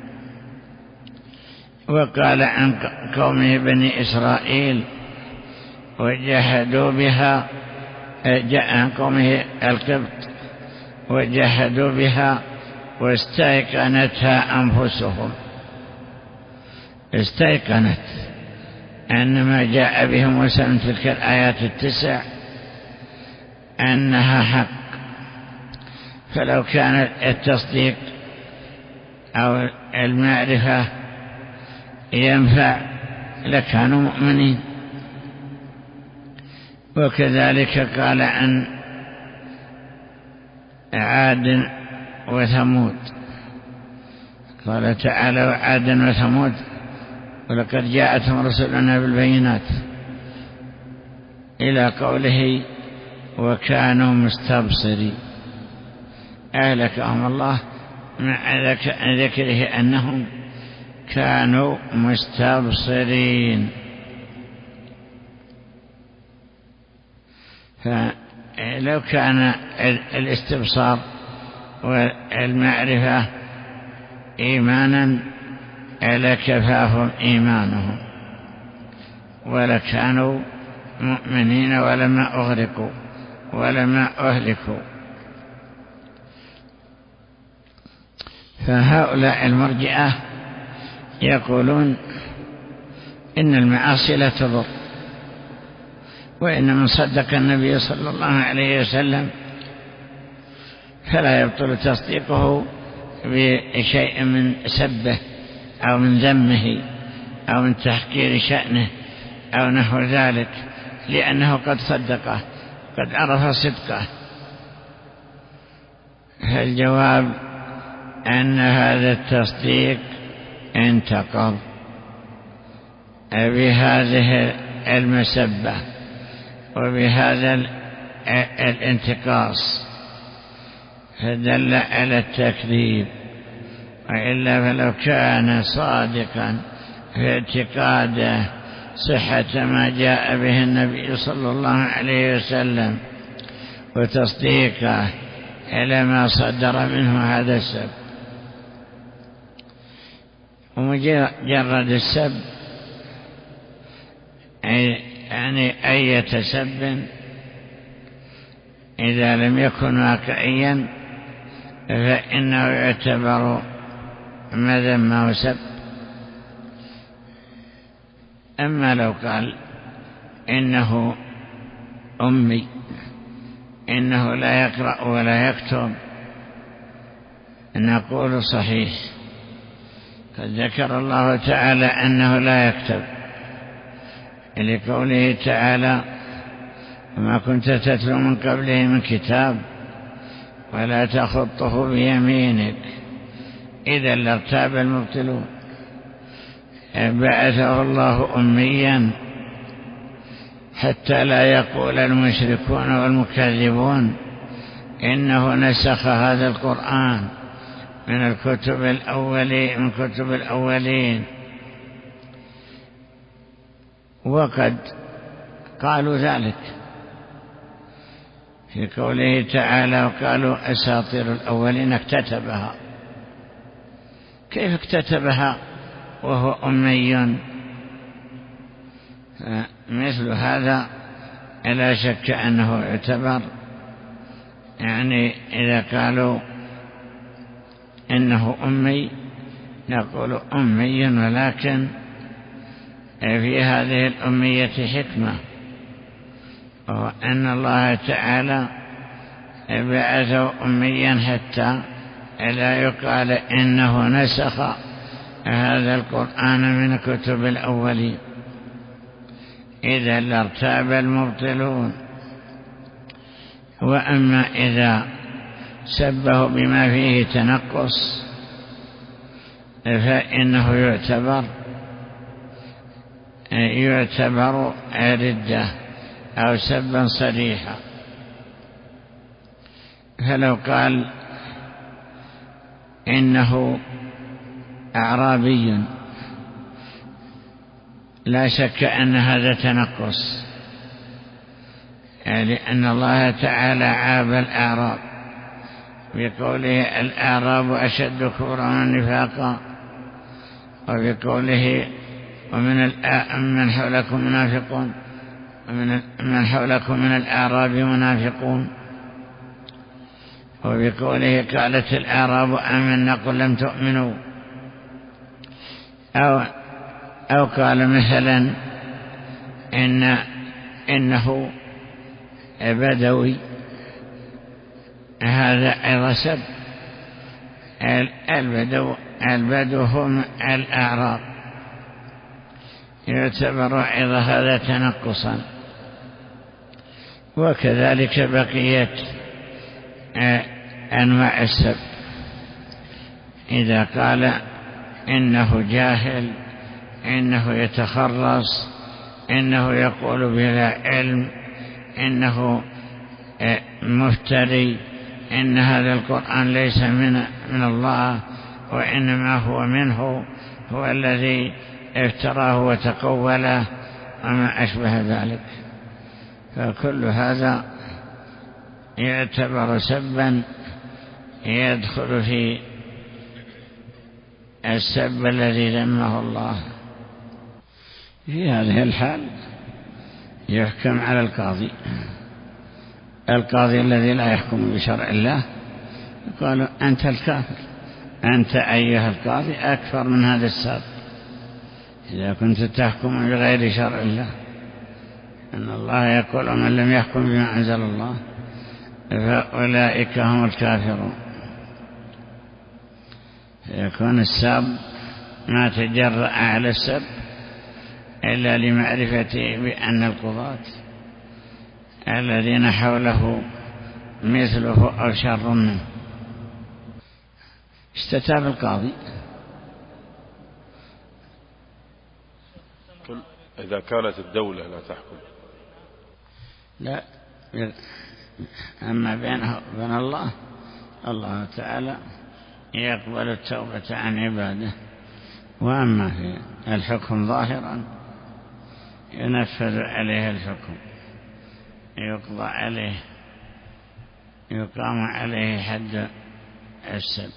وقال عن قومه بني إسرائيل وجحدوا بها، جاء عن قومه القبط وجحدوا بها واستيقنتها أنفسهم. استيقنت أن ما جاء به موسى من تلك الآيات التسع أنها حق. فلو كان التصديق أو المعرفة ينفع لكانوا مؤمنين. وكذلك قال عن عاد وثمود، قال تعالى وعاد وثمود ولقد جاءتهم رسلنا بالبينات إلى قوله وكانوا مستبصرين أهلكهم الله مع ذكره أنهم كانوا مستبصرين. فلو كان الاستبصار والمعرفة إيمانا لكفاهم إيمانهم ولكانوا مؤمنين ولما أغرقوا ولما أهلكوا. فهؤلاء المرجئة يقولون إن المعاصي لا تضر، وإن من صدق النبي صلى الله عليه وسلم فلا يبطل تصديقه بشيء من سبه أو من ذمه أو من تحقير شأنه أو نحو ذلك، لأنه قد صدقه قد عرف صدقه. فالجواب أن هذا التصديق انتقض بهذه المسبة وبهذا الانتقاص، فدل على التكذيب. وإلا فلو كان صادقا في اعتقاده صحة ما جاء به النبي صلى الله عليه وسلم وتصديقه إلى ما صدر منه هذا السب، ومجرد السب يعني أي سب إذا لم يكن واقعيا فإنه يعتبر مذمة وسب. أما لو قال إنه أمي، إنه لا يقرأ ولا يكتب، نقول صحيح، قد ذكر الله تعالى أنه لا يكتب لقوله تعالى وما كنت تتلو من قبله من كتاب ولا تخطه بيمينك إذا لارتاب المبطلون. بعثه الله أميا حتى لا يقول المشركون والمكذبون إنه نسخ هذا القرآن من الكتب الأولين من كتب الأولين. وقد قالوا ذلك في قوله تعالى وقالوا أساطير الأولين اكتتبها. كيف اكتتبها وهو أمي؟ مثل هذا لا شك أنه يعتبر، يعني إذا قالوا إنه أمي نقول أمي، ولكن في هذه الأمية حكمة، وهو أن الله تعالى بعثه أميا حتى لا يقال إنه نسخ هذا القرآن من كتب الأولين، إذا لارتاب المبطلون. وأما إذا سبه بما فيه تنقص فإنه يعتبر يعتبر ردة أو سبا صريحا. فلو قال إنه أعرابي لا شك أن هذا تنقص، لأن الله تعالى عاب الأعراب بقوله الأعراب أشد كفرا ونفاقا، وبقوله ومن من حولكم منافقون ومن من حولكم من الأعراب منافقون، وبقوله قالت الأعراب آمنا قل لم تؤمنوا، أو أو قال مثلا إن إنه بدوي، هذا أيضا سب. البدو البدو هم الأعراب، يعتبر أيضا هذا تنقصا. وكذلك بقية أنواع السب، إذا قال إنه جاهل إنه يتخرص، إنه يقول بلا علم، إنه مفتري، إن هذا القرآن ليس من, من الله وإنما هو منه، هو الذي افتراه وتقوله وما أشبه ذلك. فكل هذا يعتبر سبا يدخل في السب الذي ذمه الله. في هذه الحال يحكم على القاضي القاضي الذي لا يحكم بشرع الله، يقول أنت الكافر، أنت أيها القاضي أكثر من هذا السب إذا كنت تحكم بغير شرع الله. أن الله يقول ومن لم يحكم بما أنزل الله فأولئك هم الكافرون. يكون السب ما تجرأ على السب إلا لمعرفته بأن القضاة الذين حوله مثله أو شر منه. استتاب القاضي إذا كانت الدولة لا تحكم، لا، أما بينه وبين الله، الله تعالى يقبل التوبة عن عباده، وأما في الحكم ظاهرا ينفذ عليه الحكم، يقضى عليه، يقام عليه حد السب،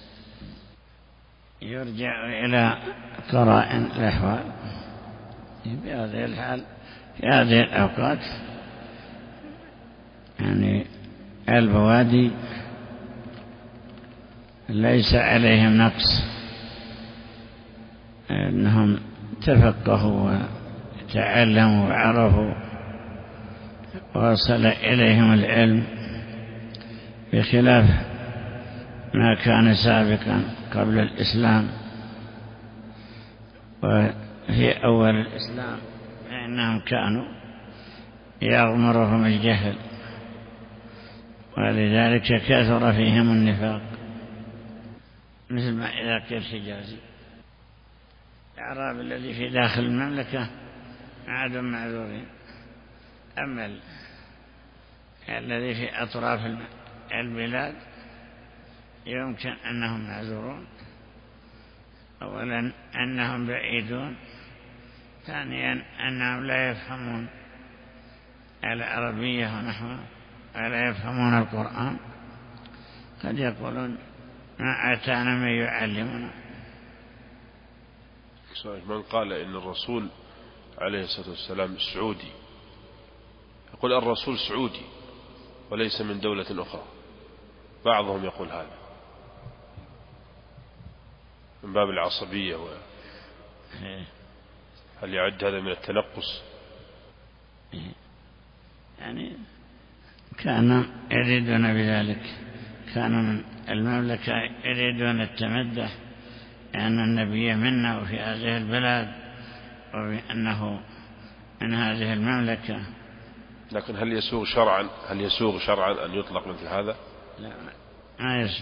يرجع إلى قرائن الأحوال. في هذه الحال، في هذه الأوقات، يعني البوادي ليس عليهم نقص، أنهم تفقهوا وتعلموا وعرفوا وصل إليهم العلم، بخلاف ما كان سابقا قبل الإسلام. وفي أول الإسلام فإنهم كانوا يغمرهم الجهل، ولذلك كثر فيهم النفاق، مثل ما إذا قيل حجازي، الأعراب الذي في داخل المملكة عادوا معذورين، أما الذي في أطراف البلاد يمكن أنهم معذورون، أولا أنهم بعيدون، ثانيا أنهم لا يفهمون العربية ونحوها ولا يفهمون القرآن، قد يقولون ما أتانا من يعلمنا. من قال إن الرسول عليه الصلاة والسلام سعودي، يقول الرسول سعودي وليس من دولة أخرى، بعضهم يقول هذا من باب العصبية. و... هل يعد هذا من التنقص؟ يعني كانوا يريدون بذلك، كانوا من المملكة يريدون التمدح أن النبي منا وفي هذه البلاد وبأنه من هذه المملكة. لكن هل يسوغ شرعا هل يسوغ شرعا أن يطلق مثل هذا؟ لا، ما يسوغ.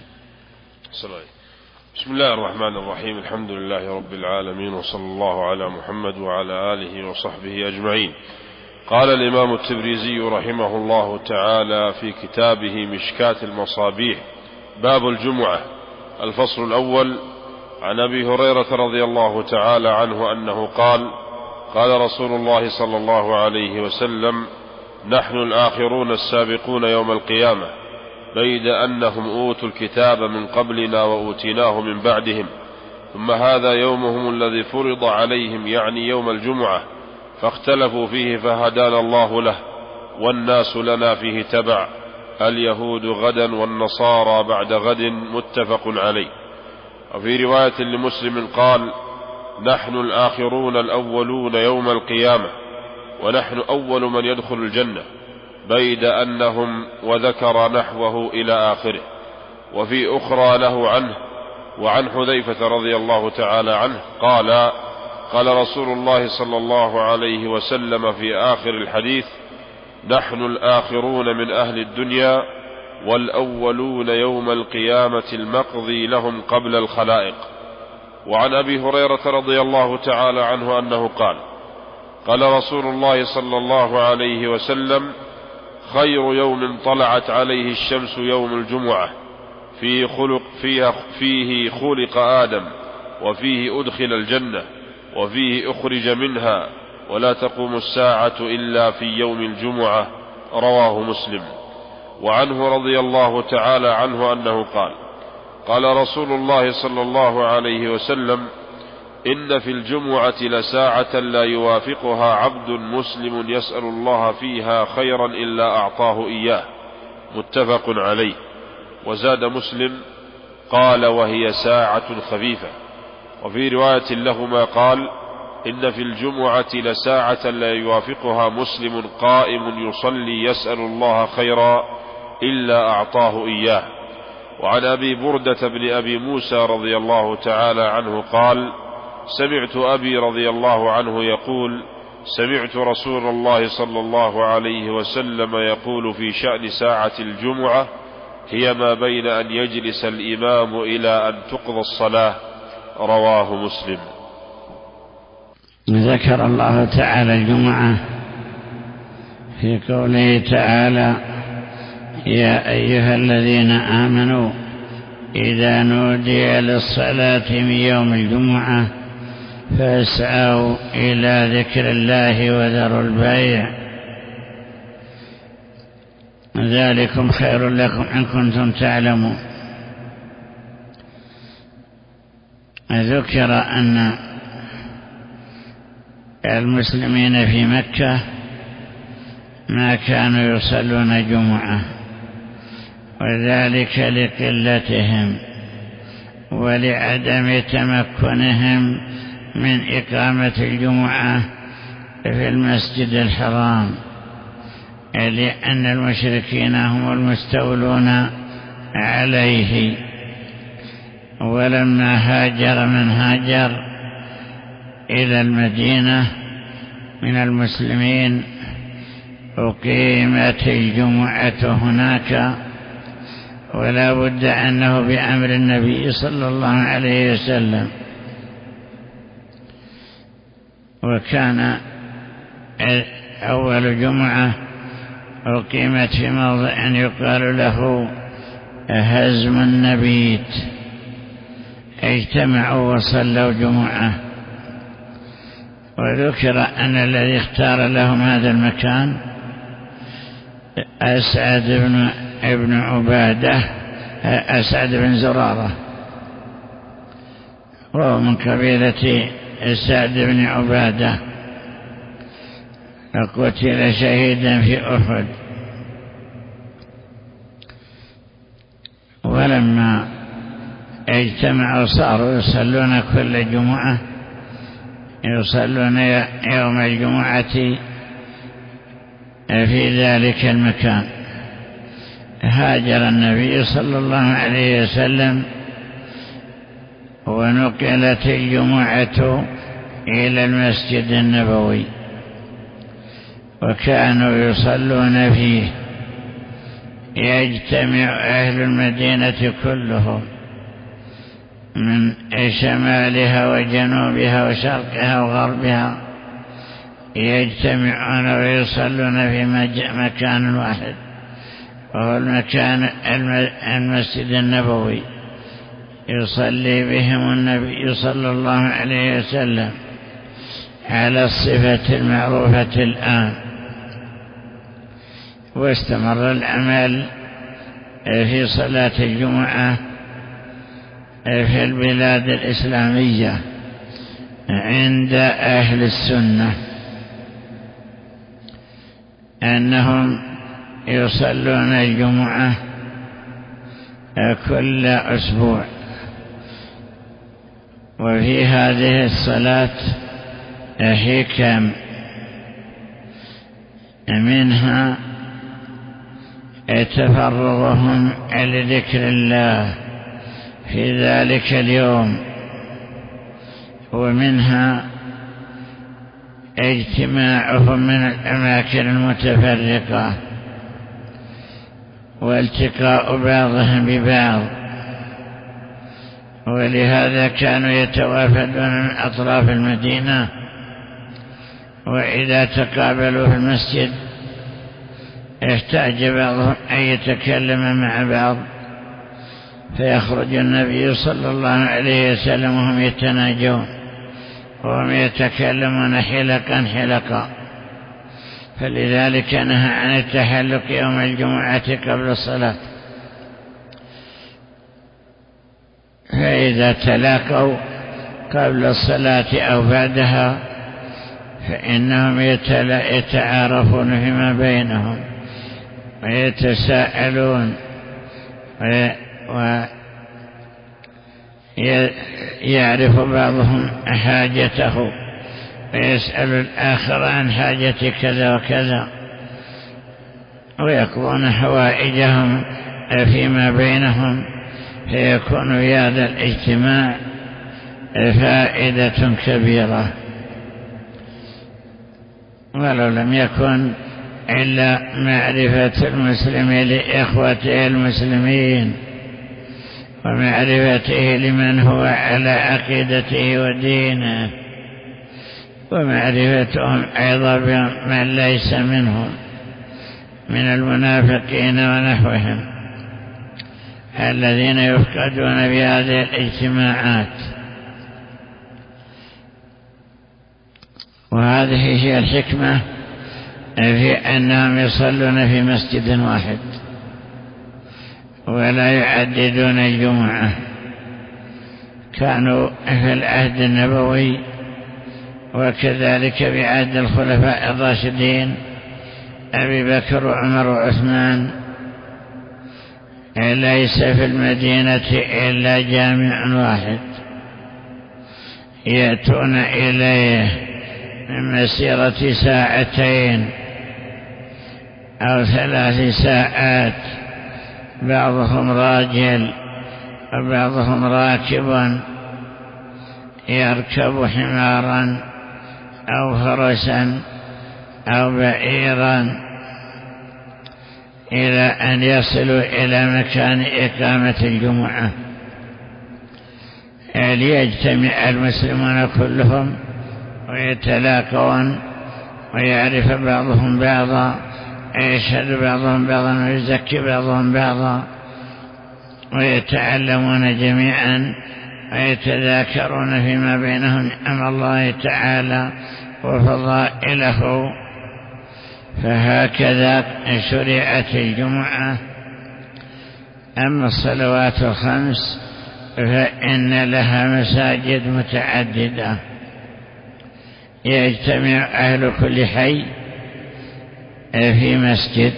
بسم الله الرحمن الرحيم، الحمد لله رب العالمين، وصلى الله على محمد وعلى آله وصحبه أجمعين. قال الإمام التبريزي رحمه الله تعالى في كتابه مشكاة المصابيح: باب الجمعة. الفصل الأول. عن أبي هريرة رضي الله تعالى عنه أنه قال: قال رسول الله صلى الله عليه وسلم: نحن الآخرون السابقون يوم القيامة، بيد أنهم أوتوا الكتاب من قبلنا وأوتيناه من بعدهم، ثم هذا يومهم الذي فرض عليهم، يعني يوم الجمعة، فاختلفوا فيه فهدانا الله له، والناس لنا فيه تبع، اليهود غدا والنصارى بعد غد، متفق عليه. وفي رواية لمسلم قال: نحن الآخرون الأولون يوم القيامة، ونحن أول من يدخل الجنة، بيد أنهم، وذكر نحوه إلى آخره. وفي أخرى له عنه وعن حذيفة رضي الله تعالى عنه قال: قال رسول الله صلى الله عليه وسلم في آخر الحديث: نحن الآخرون من أهل الدنيا، والأولون يوم القيامة المقضي لهم قبل الخلائق. وعن أبي هريرة رضي الله تعالى عنه أنه قال قال رسول الله صلى الله عليه وسلم خير يوم طلعت عليه الشمس يوم الجمعة فيه خلق, فيه, فيه خلق آدم وفيه أدخل الجنة وفيه أخرج منها ولا تقوم الساعة إلا في يوم الجمعة رواه مسلم. وعنه رضي الله تعالى عنه أنه قال قال رسول الله صلى الله عليه وسلم إن في الجمعة لساعة لا يوافقها عبد مسلم يسأل الله فيها خيرا إلا أعطاه إياه متفق عليه. وزاد مسلم قال وهي ساعة خفيفة. وفي رواية لهما قال إن في الجمعة لساعة لا يوافقها مسلم قائم يصلي يسأل الله خيرا إلا أعطاه إياه. وعن أبي بردة بن أبي موسى رضي الله تعالى عنه قال سمعت أبي رضي الله عنه يقول سمعت رسول الله صلى الله عليه وسلم يقول في شأن ساعة الجمعة هي ما بين أن يجلس الإمام إلى أن تقضى الصلاة رواه مسلم. ذكر الله تعالى الجمعة في قوله تعالى يا أيها الذين آمنوا إذا نودي للصلاة من يوم الجمعة فاسعوا إلى ذكر الله وذروا البيع ذلكم خير لكم إن كنتم تعلمون. ذكر أن المسلمين في مكة ما كانوا يصلون جمعة وذلك لقلتهم ولعدم تمكنهم من إقامة الجمعة في المسجد الحرام لأن المشركين هم المستولون عليه. ولما هاجر من هاجر إلى المدينة من المسلمين أقيمت الجمعة هناك ولا بد أنه بأمر النبي صلى الله عليه وسلم. وكان أول جمعة أقيمت في موضع يقال له هزم النبيت اجتمعوا وصلوا جمعة. وذكر أن الذي اختار لهم هذا المكان أسعد بن ابن عبادة أسعد بن زرارة وهو من قبيلة سعد بن عبادة قتل شهيدا في أحد. ولما اجتمعوا صاروا يصلون كل جمعة يصلون يوم الجمعة في ذلك المكان. هاجر النبي صلى الله عليه وسلم ونقلت الجمعة إلى المسجد النبوي وكانوا يصلون فيه يجتمع أهل المدينة كلهم من شمالها وجنوبها وشرقها وغربها يجتمعون ويصلون في مكان واحد وهو المكان المسجد النبوي يصلي بهم النبي صلى الله عليه وسلم على الصفة المعروفة الآن. واستمر العمل في صلاة الجمعة في البلاد الإسلامية عند أهل السنة أنهم يصلون الجمعة كل أسبوع. وفي هذه الصلاة حكم منها تفرغهم لذكر الله في ذلك اليوم ومنها اجتماعهم من الأماكن المتفرقة والتقاء بعضهم ببعض ولهذا كانوا يتوافدون من أطراف المدينة، وإذا تقابلوا في المسجد احتاج بعضهم أن يتكلم مع بعض، فيخرج النبي صلى الله عليه وسلم وهم يتناجون وهم يتكلمون حلقا حلقا. فلذلك نهى عن التحلق يوم الجمعة قبل الصلاة. فإذا تلاقوا قبل الصلاة أو بعدها فإنهم يتعارفون فيما بينهم ويتساءلون ويعرف بعضهم حاجته ويسأل الآخر عن حاجة كذا وكذا، ويقضون حوائجهم فيما بينهم، فيكون في هذا الاجتماع فائدة كبيرة. ولو لم يكن إلا معرفة المسلم لإخوته المسلمين ومعرفته لمن هو على عقيدته ودينه، ومعرفتهم أيضا بمن ليس منهم من المنافقين ونحوهم الذين يفقدون بهذه الاجتماعات. وهذه هي الحكمة في أنهم يصلون في مسجد واحد ولا يعددون الجمعة. كانوا في العهد النبوي وكذلك بعهد الخلفاء الراشدين أبي بكر وعمر وعثمان ليس في المدينة إلا جامع واحد يأتون إليه من مسيرة ساعتين أو ثلاث ساعات، بعضهم راجل وبعضهم راكب يركب حمارا أو فرسا أو بعيرا إلى أن يصلوا إلى مكان إقامة الجمعة، ليجتمع المسلمون كلهم ويتلاقون ويعرف بعضهم بعضا، يشهد بعضهم بعضا ويزكي بعضهم بعضا، ويتعلمون جميعا ويتذاكرون فيما بينهم نعم الله تعالى وفضائله. فهكذا شرعت الجمعة. أما الصلوات الخمس فإن لها مساجد متعددة يجتمع أهل كل حي في مسجد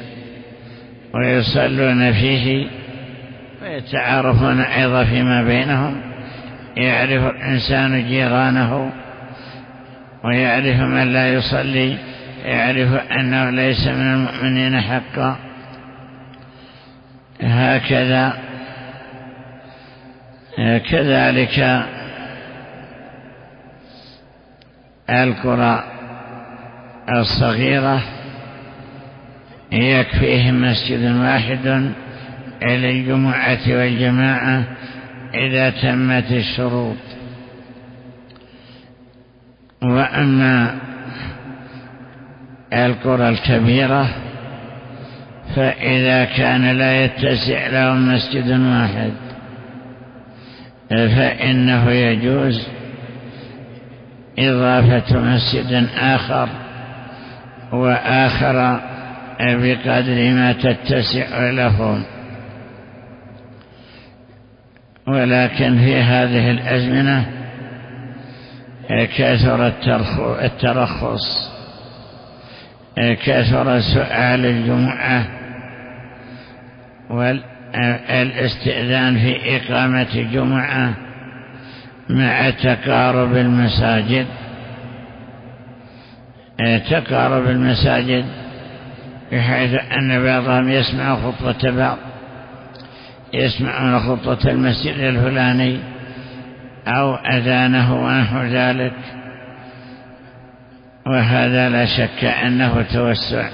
ويصلون فيه ويتعارفون أيضا فيما بينهم. يعرف الإنسان جيرانه ويعرف من لا يصلي، يعرف أنه ليس من المؤمنين حقا. هكذا كذلك القرى الصغيرة يكفيهم مسجد واحد إلى الجمعة والجماعة إذا تمت الشروط. وأما القرى الكبيرة فإذا كان لا يتسع لهم مسجد واحد فإنه يجوز إضافة مسجد آخر وآخر بقدر ما تتسع لهم. ولكن في هذه الأزمنة كثر الترخص، كثر سؤال الجمعة والاستئذان في إقامة الجمعة مع تقارب المساجد. تقارب المساجد بحيث أن بعضهم يسمع خطبة بعض، يسمعون خطبة المسجد الفلاني أو أذانه ونحو ذلك، وهذا لا شك أنه توسع.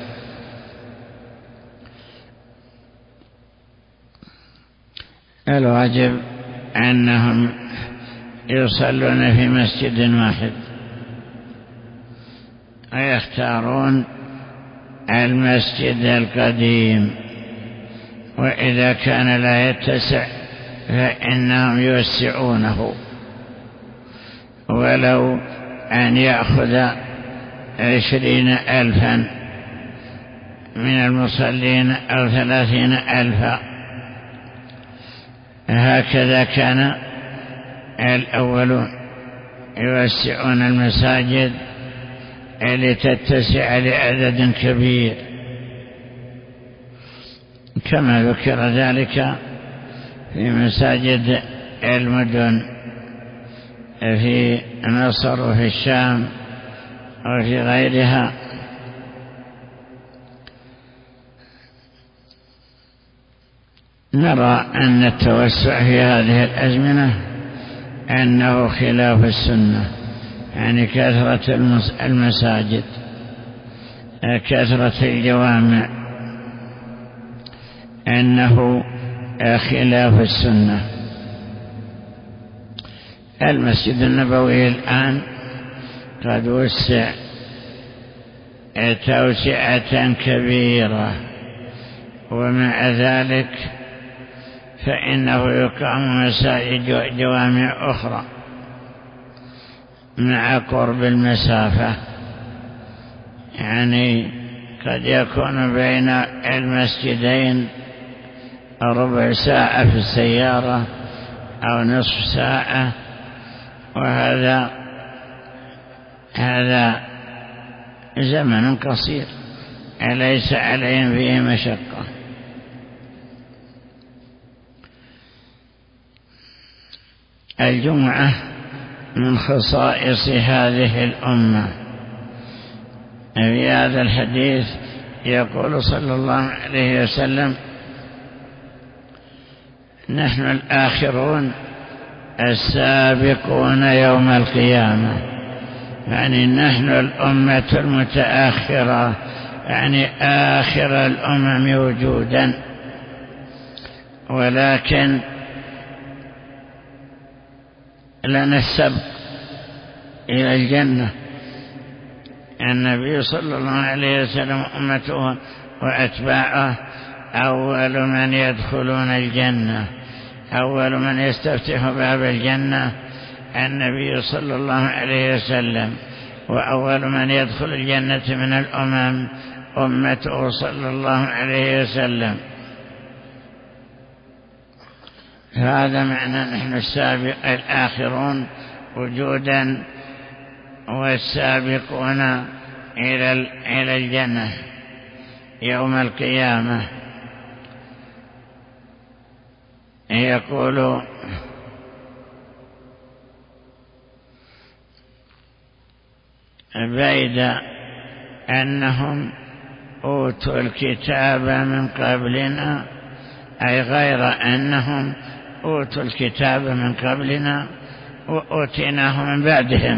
الواجب أنهم يصلون في مسجد واحد ويختارون المسجد القديم، وإذا كان لا يتسع فإنهم يوسعونه، ولو أن يأخذ عشرين ألفا من المصلين أو ثلاثين ألفا. هكذا كان الأولون يوسعون المساجد لتتسع لعدد كبير، كما ذكر ذلك في مساجد المدن في مصر وفي الشام وفي غيرها. نرى أن التوسع في هذه الأزمنة أنه خلاف السنة، يعني كثرة المساجد، كثرة الجوامع، أنه خلاف السنة. المسجد النبوي الآن قد وسع توسعة كبيرة، ومع ذلك فإنه يقام مساجد جوامع أخرى مع قرب المسافة، يعني قد يكون بين المسجدين ربع ساعة في السيارة أو نصف ساعة، وهذا هذا زمن قصير ليس عليهم فيه مشقة. الجمعة من خصائص هذه الأمة. في هذا الحديث يقول صلى الله عليه وسلم: نحن الآخرون السابقون يوم القيامة، يعني نحن الأمة المتأخرة، يعني آخر الأمم وجودا، ولكن لنا السبق إلى الجنة. النبي صلى الله عليه وسلم أمته وأتباعه أول من يدخلون الجنة، أول من يستفتح باب الجنة النبي صلى الله عليه وسلم، وأول من يدخل الجنة من الأمم أمته صلى الله عليه وسلم. هذا معنى نحن السابق الآخرون وجودا والسابقون إلى الجنة يوم القيامة. يقول بيد أنهم أوتوا الكتاب من قبلنا، أي غير أنهم أوتوا الكتاب من قبلنا وأوتيناه من بعدهم،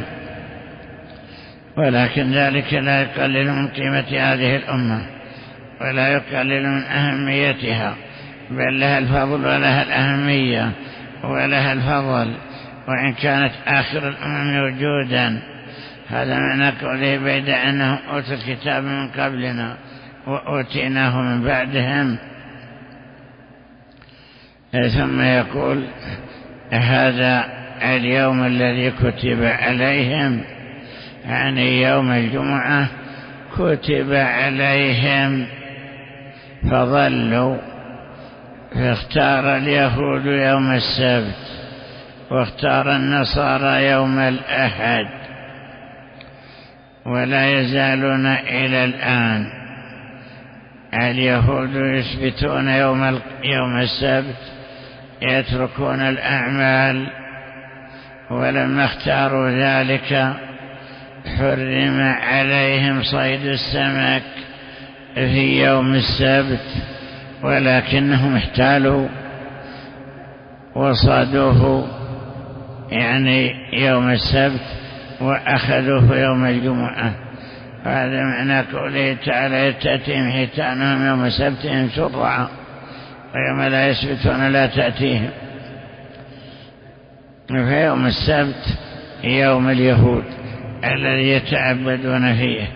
ولكن ذلك لا يقلل من قيمة هذه الأمة ولا يقلل من أهميتها، بل لها الفضل ولها الأهمية ولها الفضل، وإن كانت آخر الأمم وجودا. هذا معنى قوله بيد أنهم أوتوا الكتاب من قبلنا وأوتيناه من بعدهم. ثم يقول: هذا اليوم الذي كتب عليهم، يعني يوم الجمعة كتب عليهم فضلوا، فاختار اليهود يوم السبت واختار النصارى يوم الأحد، ولا يزالون إلى الآن. اليهود يثبتون يوم يوم السبت، يتركون الأعمال، ولما اختاروا ذلك حرم عليهم صيد السمك في يوم السبت، ولكنهم احتالوا وصادوه يعني يوم السبت وأخذوه يوم الجمعة. هذا معنى قوله تعالى: تأتيهم حيتانهم يوم سبتهم شرعا ويوم لا يسبتون لا تأتيهم. فيوم السبت يوم اليهود الذي يتعبدون فيه،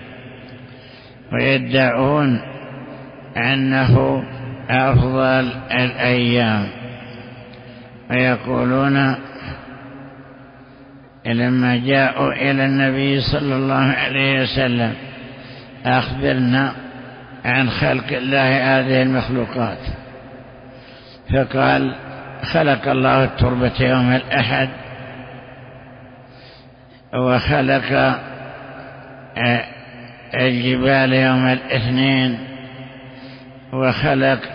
ويدعون أنه أفضل الأيام، ويقولون لما جاءوا إلى النبي صلى الله عليه وسلم أخبرنا عن خلق الله هذه المخلوقات، فقال خلق الله التربة يوم الأحد، وخلق الجبال يوم الاثنين، وخلق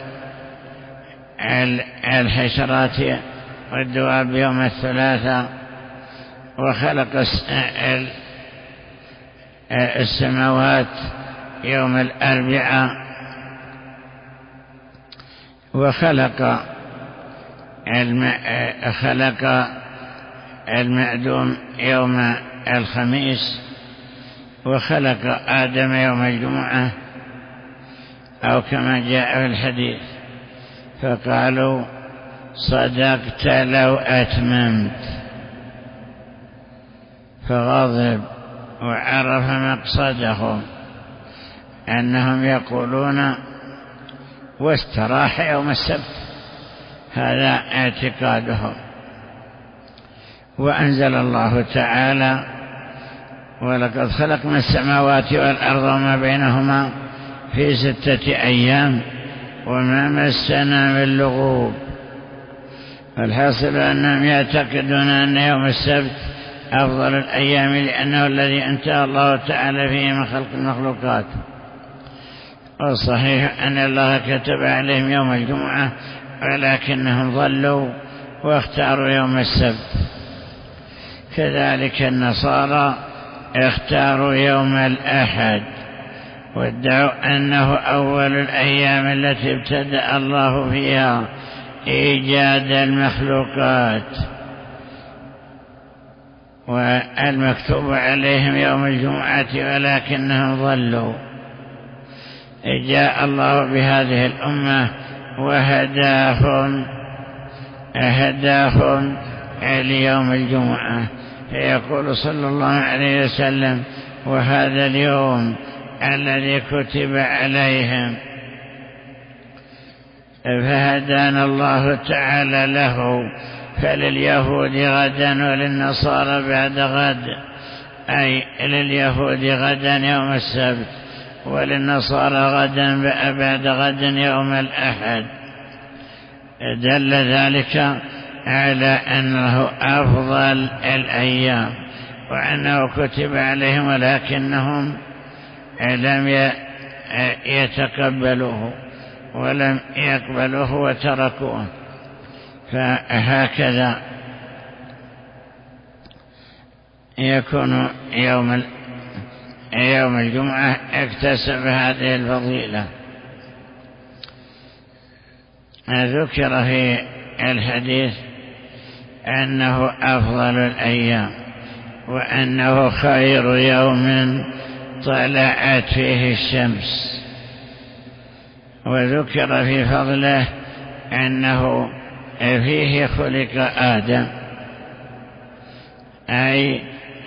الحشرات والدواب يوم الثلاثاء، وخلق السماوات يوم الأربعاء، وخلق خلق المعدوم يوم الخميس، وخلق آدم يوم الجمعة، أو كما جاء في الحديث. فقالوا صدقت لو أتممت، فغضب وعرف مقصدهم أنهم يقولون واستراح يوم السبت، هذا اعتقادهم. وأنزل الله تعالى ولقد خلقنا السماوات والأرض وما بينهما في ستة أيام وما مسنا من لغوب. الحاصل أنهم يعتقدون أن يوم السبت أفضل الأيام لأنه الذي انتهى الله تعالى فيه من خلق المخلوقات. والصحيح أن الله كتب عليهم يوم الجمعة، ولكنهم ضلوا واختاروا يوم السبت. كذلك النصارى اختاروا يوم الأحد، وادعوا أنه أول الأيام التي ابتدأ الله فيها إيجاد المخلوقات، والمكتوب عليهم يوم الجمعة ولكنهم ضلوا. جاء الله بهذه الأمة وهداهم هداهم ليوم الجمعة، فيقول صلى الله عليه وسلم وهذا اليوم الذي كتب عليهم، فهدانا الله تعالى له. فلليهود غدا وللنصارى بعد غد، أي لليهود غدا يوم السبت وللنصارى غدا بعد غد يوم الأحد. دل ذلك على أنه أفضل الأيام، وأنه كتب عليهم ولكنهم لم يتقبلوه ولم يقبلوه وتركوه. فهكذا يكون يوم يوم الجمعة اكتسب هذه الفضيلة. ذكر في الحديث أنه أفضل الأيام، وأنه خير يوم طلعت فيه الشمس. وذكر في فضله أنه فيه خلق آدم، أي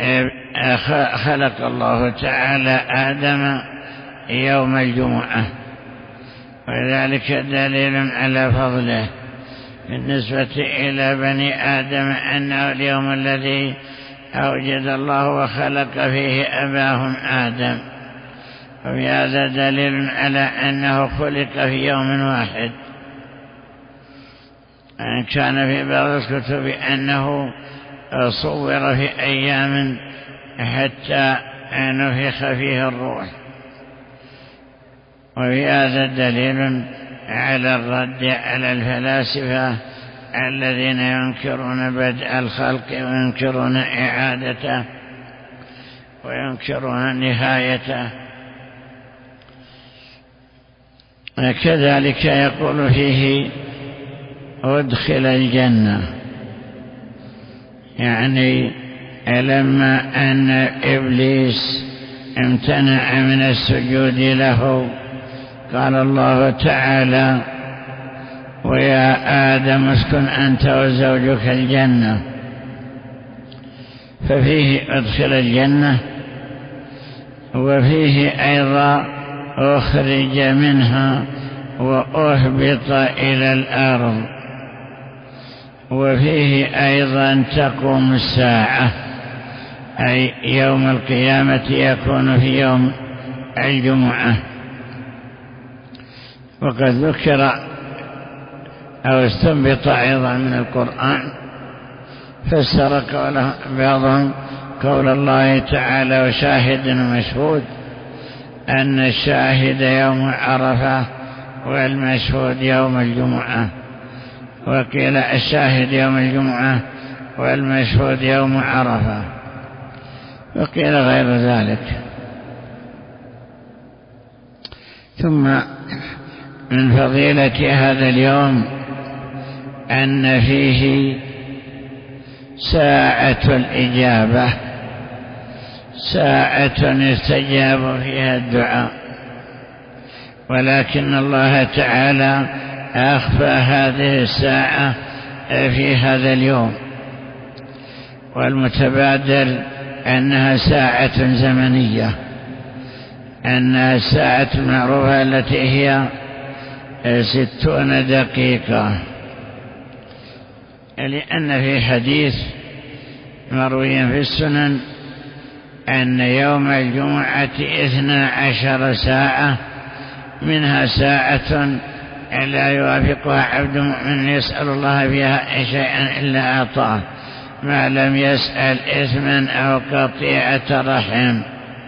خلق الله تعالى آدم يوم الجمعة، وذلك دليل على فضله. بالنسبة إلى بني آدم أنه اليوم الذي أوجد الله وخلق فيه أباهم آدم، وفي هذا دليل على أنه خلق في يوم واحد. كان في بعض الكتب أنه صور في أيام حتى نفخ فيه الروح، وفي هذا دليل على الرد على الفلاسفة الذين ينكرون بدء الخلق وينكرون إعادته وينكرون نهايته. كذلك يقول فيه ادخل الجنة، يعني لما أن إبليس امتنع من السجود له قال الله تعالى ويا آدم اسكن أنت وزوجك الجنة، ففيه أدخل الجنة، وفيه أيضا أخرج منها وأهبط إلى الأرض، وفيه أيضا تقوم الساعة، أي يوم القيامة يكون في يوم الجمعة. وقد ذكر أو استنبط أيضا من القرآن فسر بعضهم قول الله تعالى وشاهد ومشهود، أن الشاهد يوم عرفة والمشهود يوم الجمعة، وقيل الشاهد يوم الجمعة والمشهود يوم عرفة، وقيل غير ذلك. ثم من فضيلة هذا اليوم أن فيه ساعة الإجابة، ساعة يستجاب فيها الدعاء، ولكن الله تعالى أخفى هذه الساعة في هذا اليوم، والمتبادر أنها ساعة زمنية، أنها الساعة المعروفة التي هي ستون دقيقة، لأن في حديث مروي في السنن أن يوم الجمعة اثنا عشر ساعة، منها ساعة لا يوافقها عبد مؤمن يسأل الله فيها شيئا إلا أعطاه، ما لم يسأل إثما أو قطيعة رحم.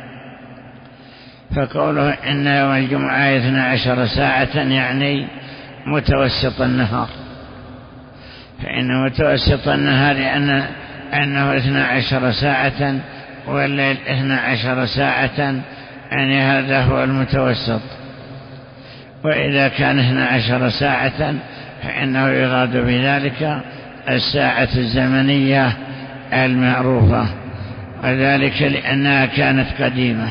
فقوله إن يوم الجمعة اثنا عشر ساعة يعني متوسط النهار، فإن متوسط النهار لأن أنه اثنا عشر ساعة والليل اثنا عشر ساعة، يعني هذا هو المتوسط. وإذا كان اثنا عشر ساعة فإنه يراد بذلك الساعة الزمنية المعروفة، وذلك لأنها كانت قديمة،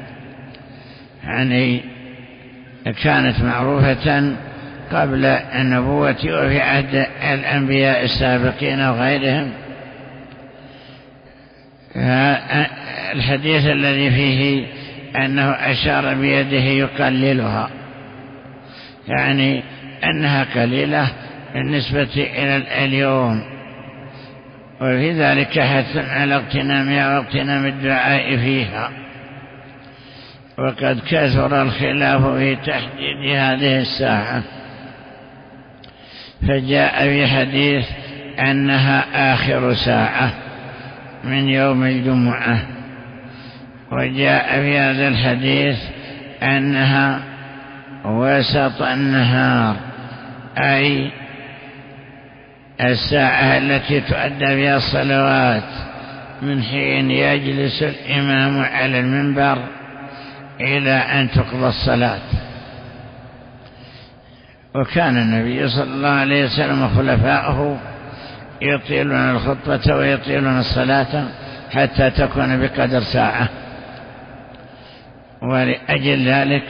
يعني كانت معروفة قبل النبوة وفي عهد الأنبياء السابقين وغيرهم. الحديث الذي فيه أنه أشار بيده يقللها، يعني أنها قليلة بالنسبة إلى اليوم، وفي ذلك حث على اغتنامها واغتنام الدعاء فيها. وقد كثر الخلاف في تحديد هذه الساعة، فجاء في حديث أنها آخر ساعة من يوم الجمعة، وجاء في هذا الحديث أنها وسط النهار، أي الساعة التي تؤدى فيها الصلوات من حين يجلس الإمام على المنبر إلى أن تقضى الصلاة. وكان النبي صلى الله عليه وسلم وخلفاؤه يطيلون الخطبة ويطيلون الصلاة حتى تكون بقدر ساعة، ولأجل ذلك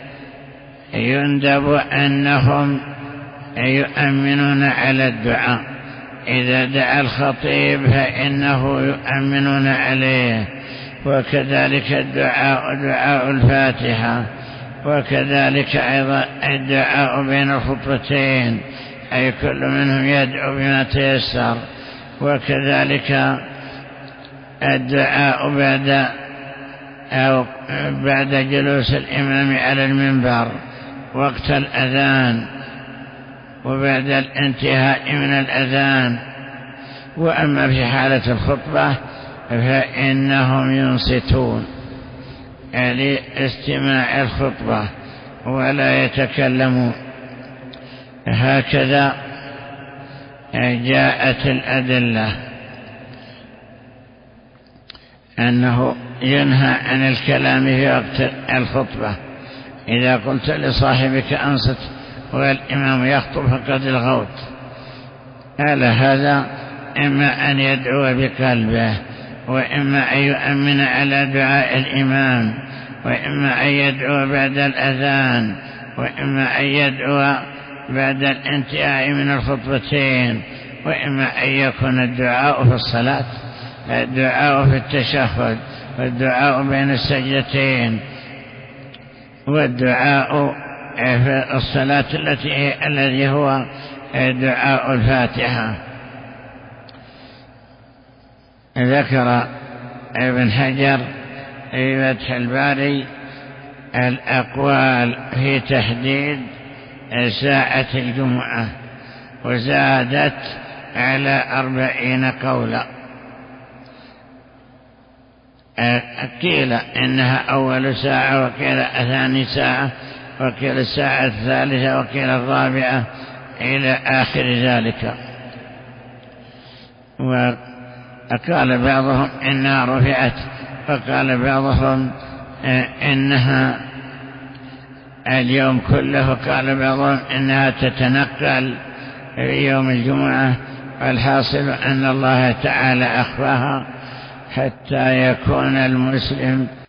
يندب أنهم يؤمنون على الدعاء، إذا دعا الخطيب فإنه يؤمنون عليه، وكذلك الدعاء دعاء الفاتحة، وكذلك أيضا الدعاء بين الخطبتين، أي كل منهم يدعو بما تيسر، وكذلك الدعاء بعد أو بعد جلوس الإمام على المنبر وقت الأذان وبعد الانتهاء من الأذان. وأما في حالة الخطبة فإنهم ينصتون لاستماع الخطبة ولا يتكلمون. هكذا جاءت الأدلة أنه ينهى عن الكلام في وقت الخطبة. إذا قلت لصاحبك أنصت والإمام يخطب فقد الغوت، قال هذا إما أن يدعو بقلبه، وإما أن يؤمن على دعاء الإمام، وإما أن يدعو بعد الأذان، وإما أن يدعو بعد الانتهاء من الخطبتين، وإما أن يكون الدعاء في الصلاة. الدعاء في التشهد والدعاء بين السجدتين والدعاء في الصلاة التي الذي هو دعاء الفاتحة. ذكر ابن حجر في فتح الباري الأقوال في تحديد ساعة الجمعة وزادت على أربعين قولا. قيل إنها أول ساعة، وقيل ثاني ساعة، وقيل الساعة الثالثة، وقيل الرابعة، إلى آخر ذلك. وقال بعضهم إنها رفعت، وقال بعضهم إنها اليوم كله، وقال بعضهم إنها تتنقل في يوم الجمعة. الحاصل أن الله تعالى أخفاها حتى يكون المسلم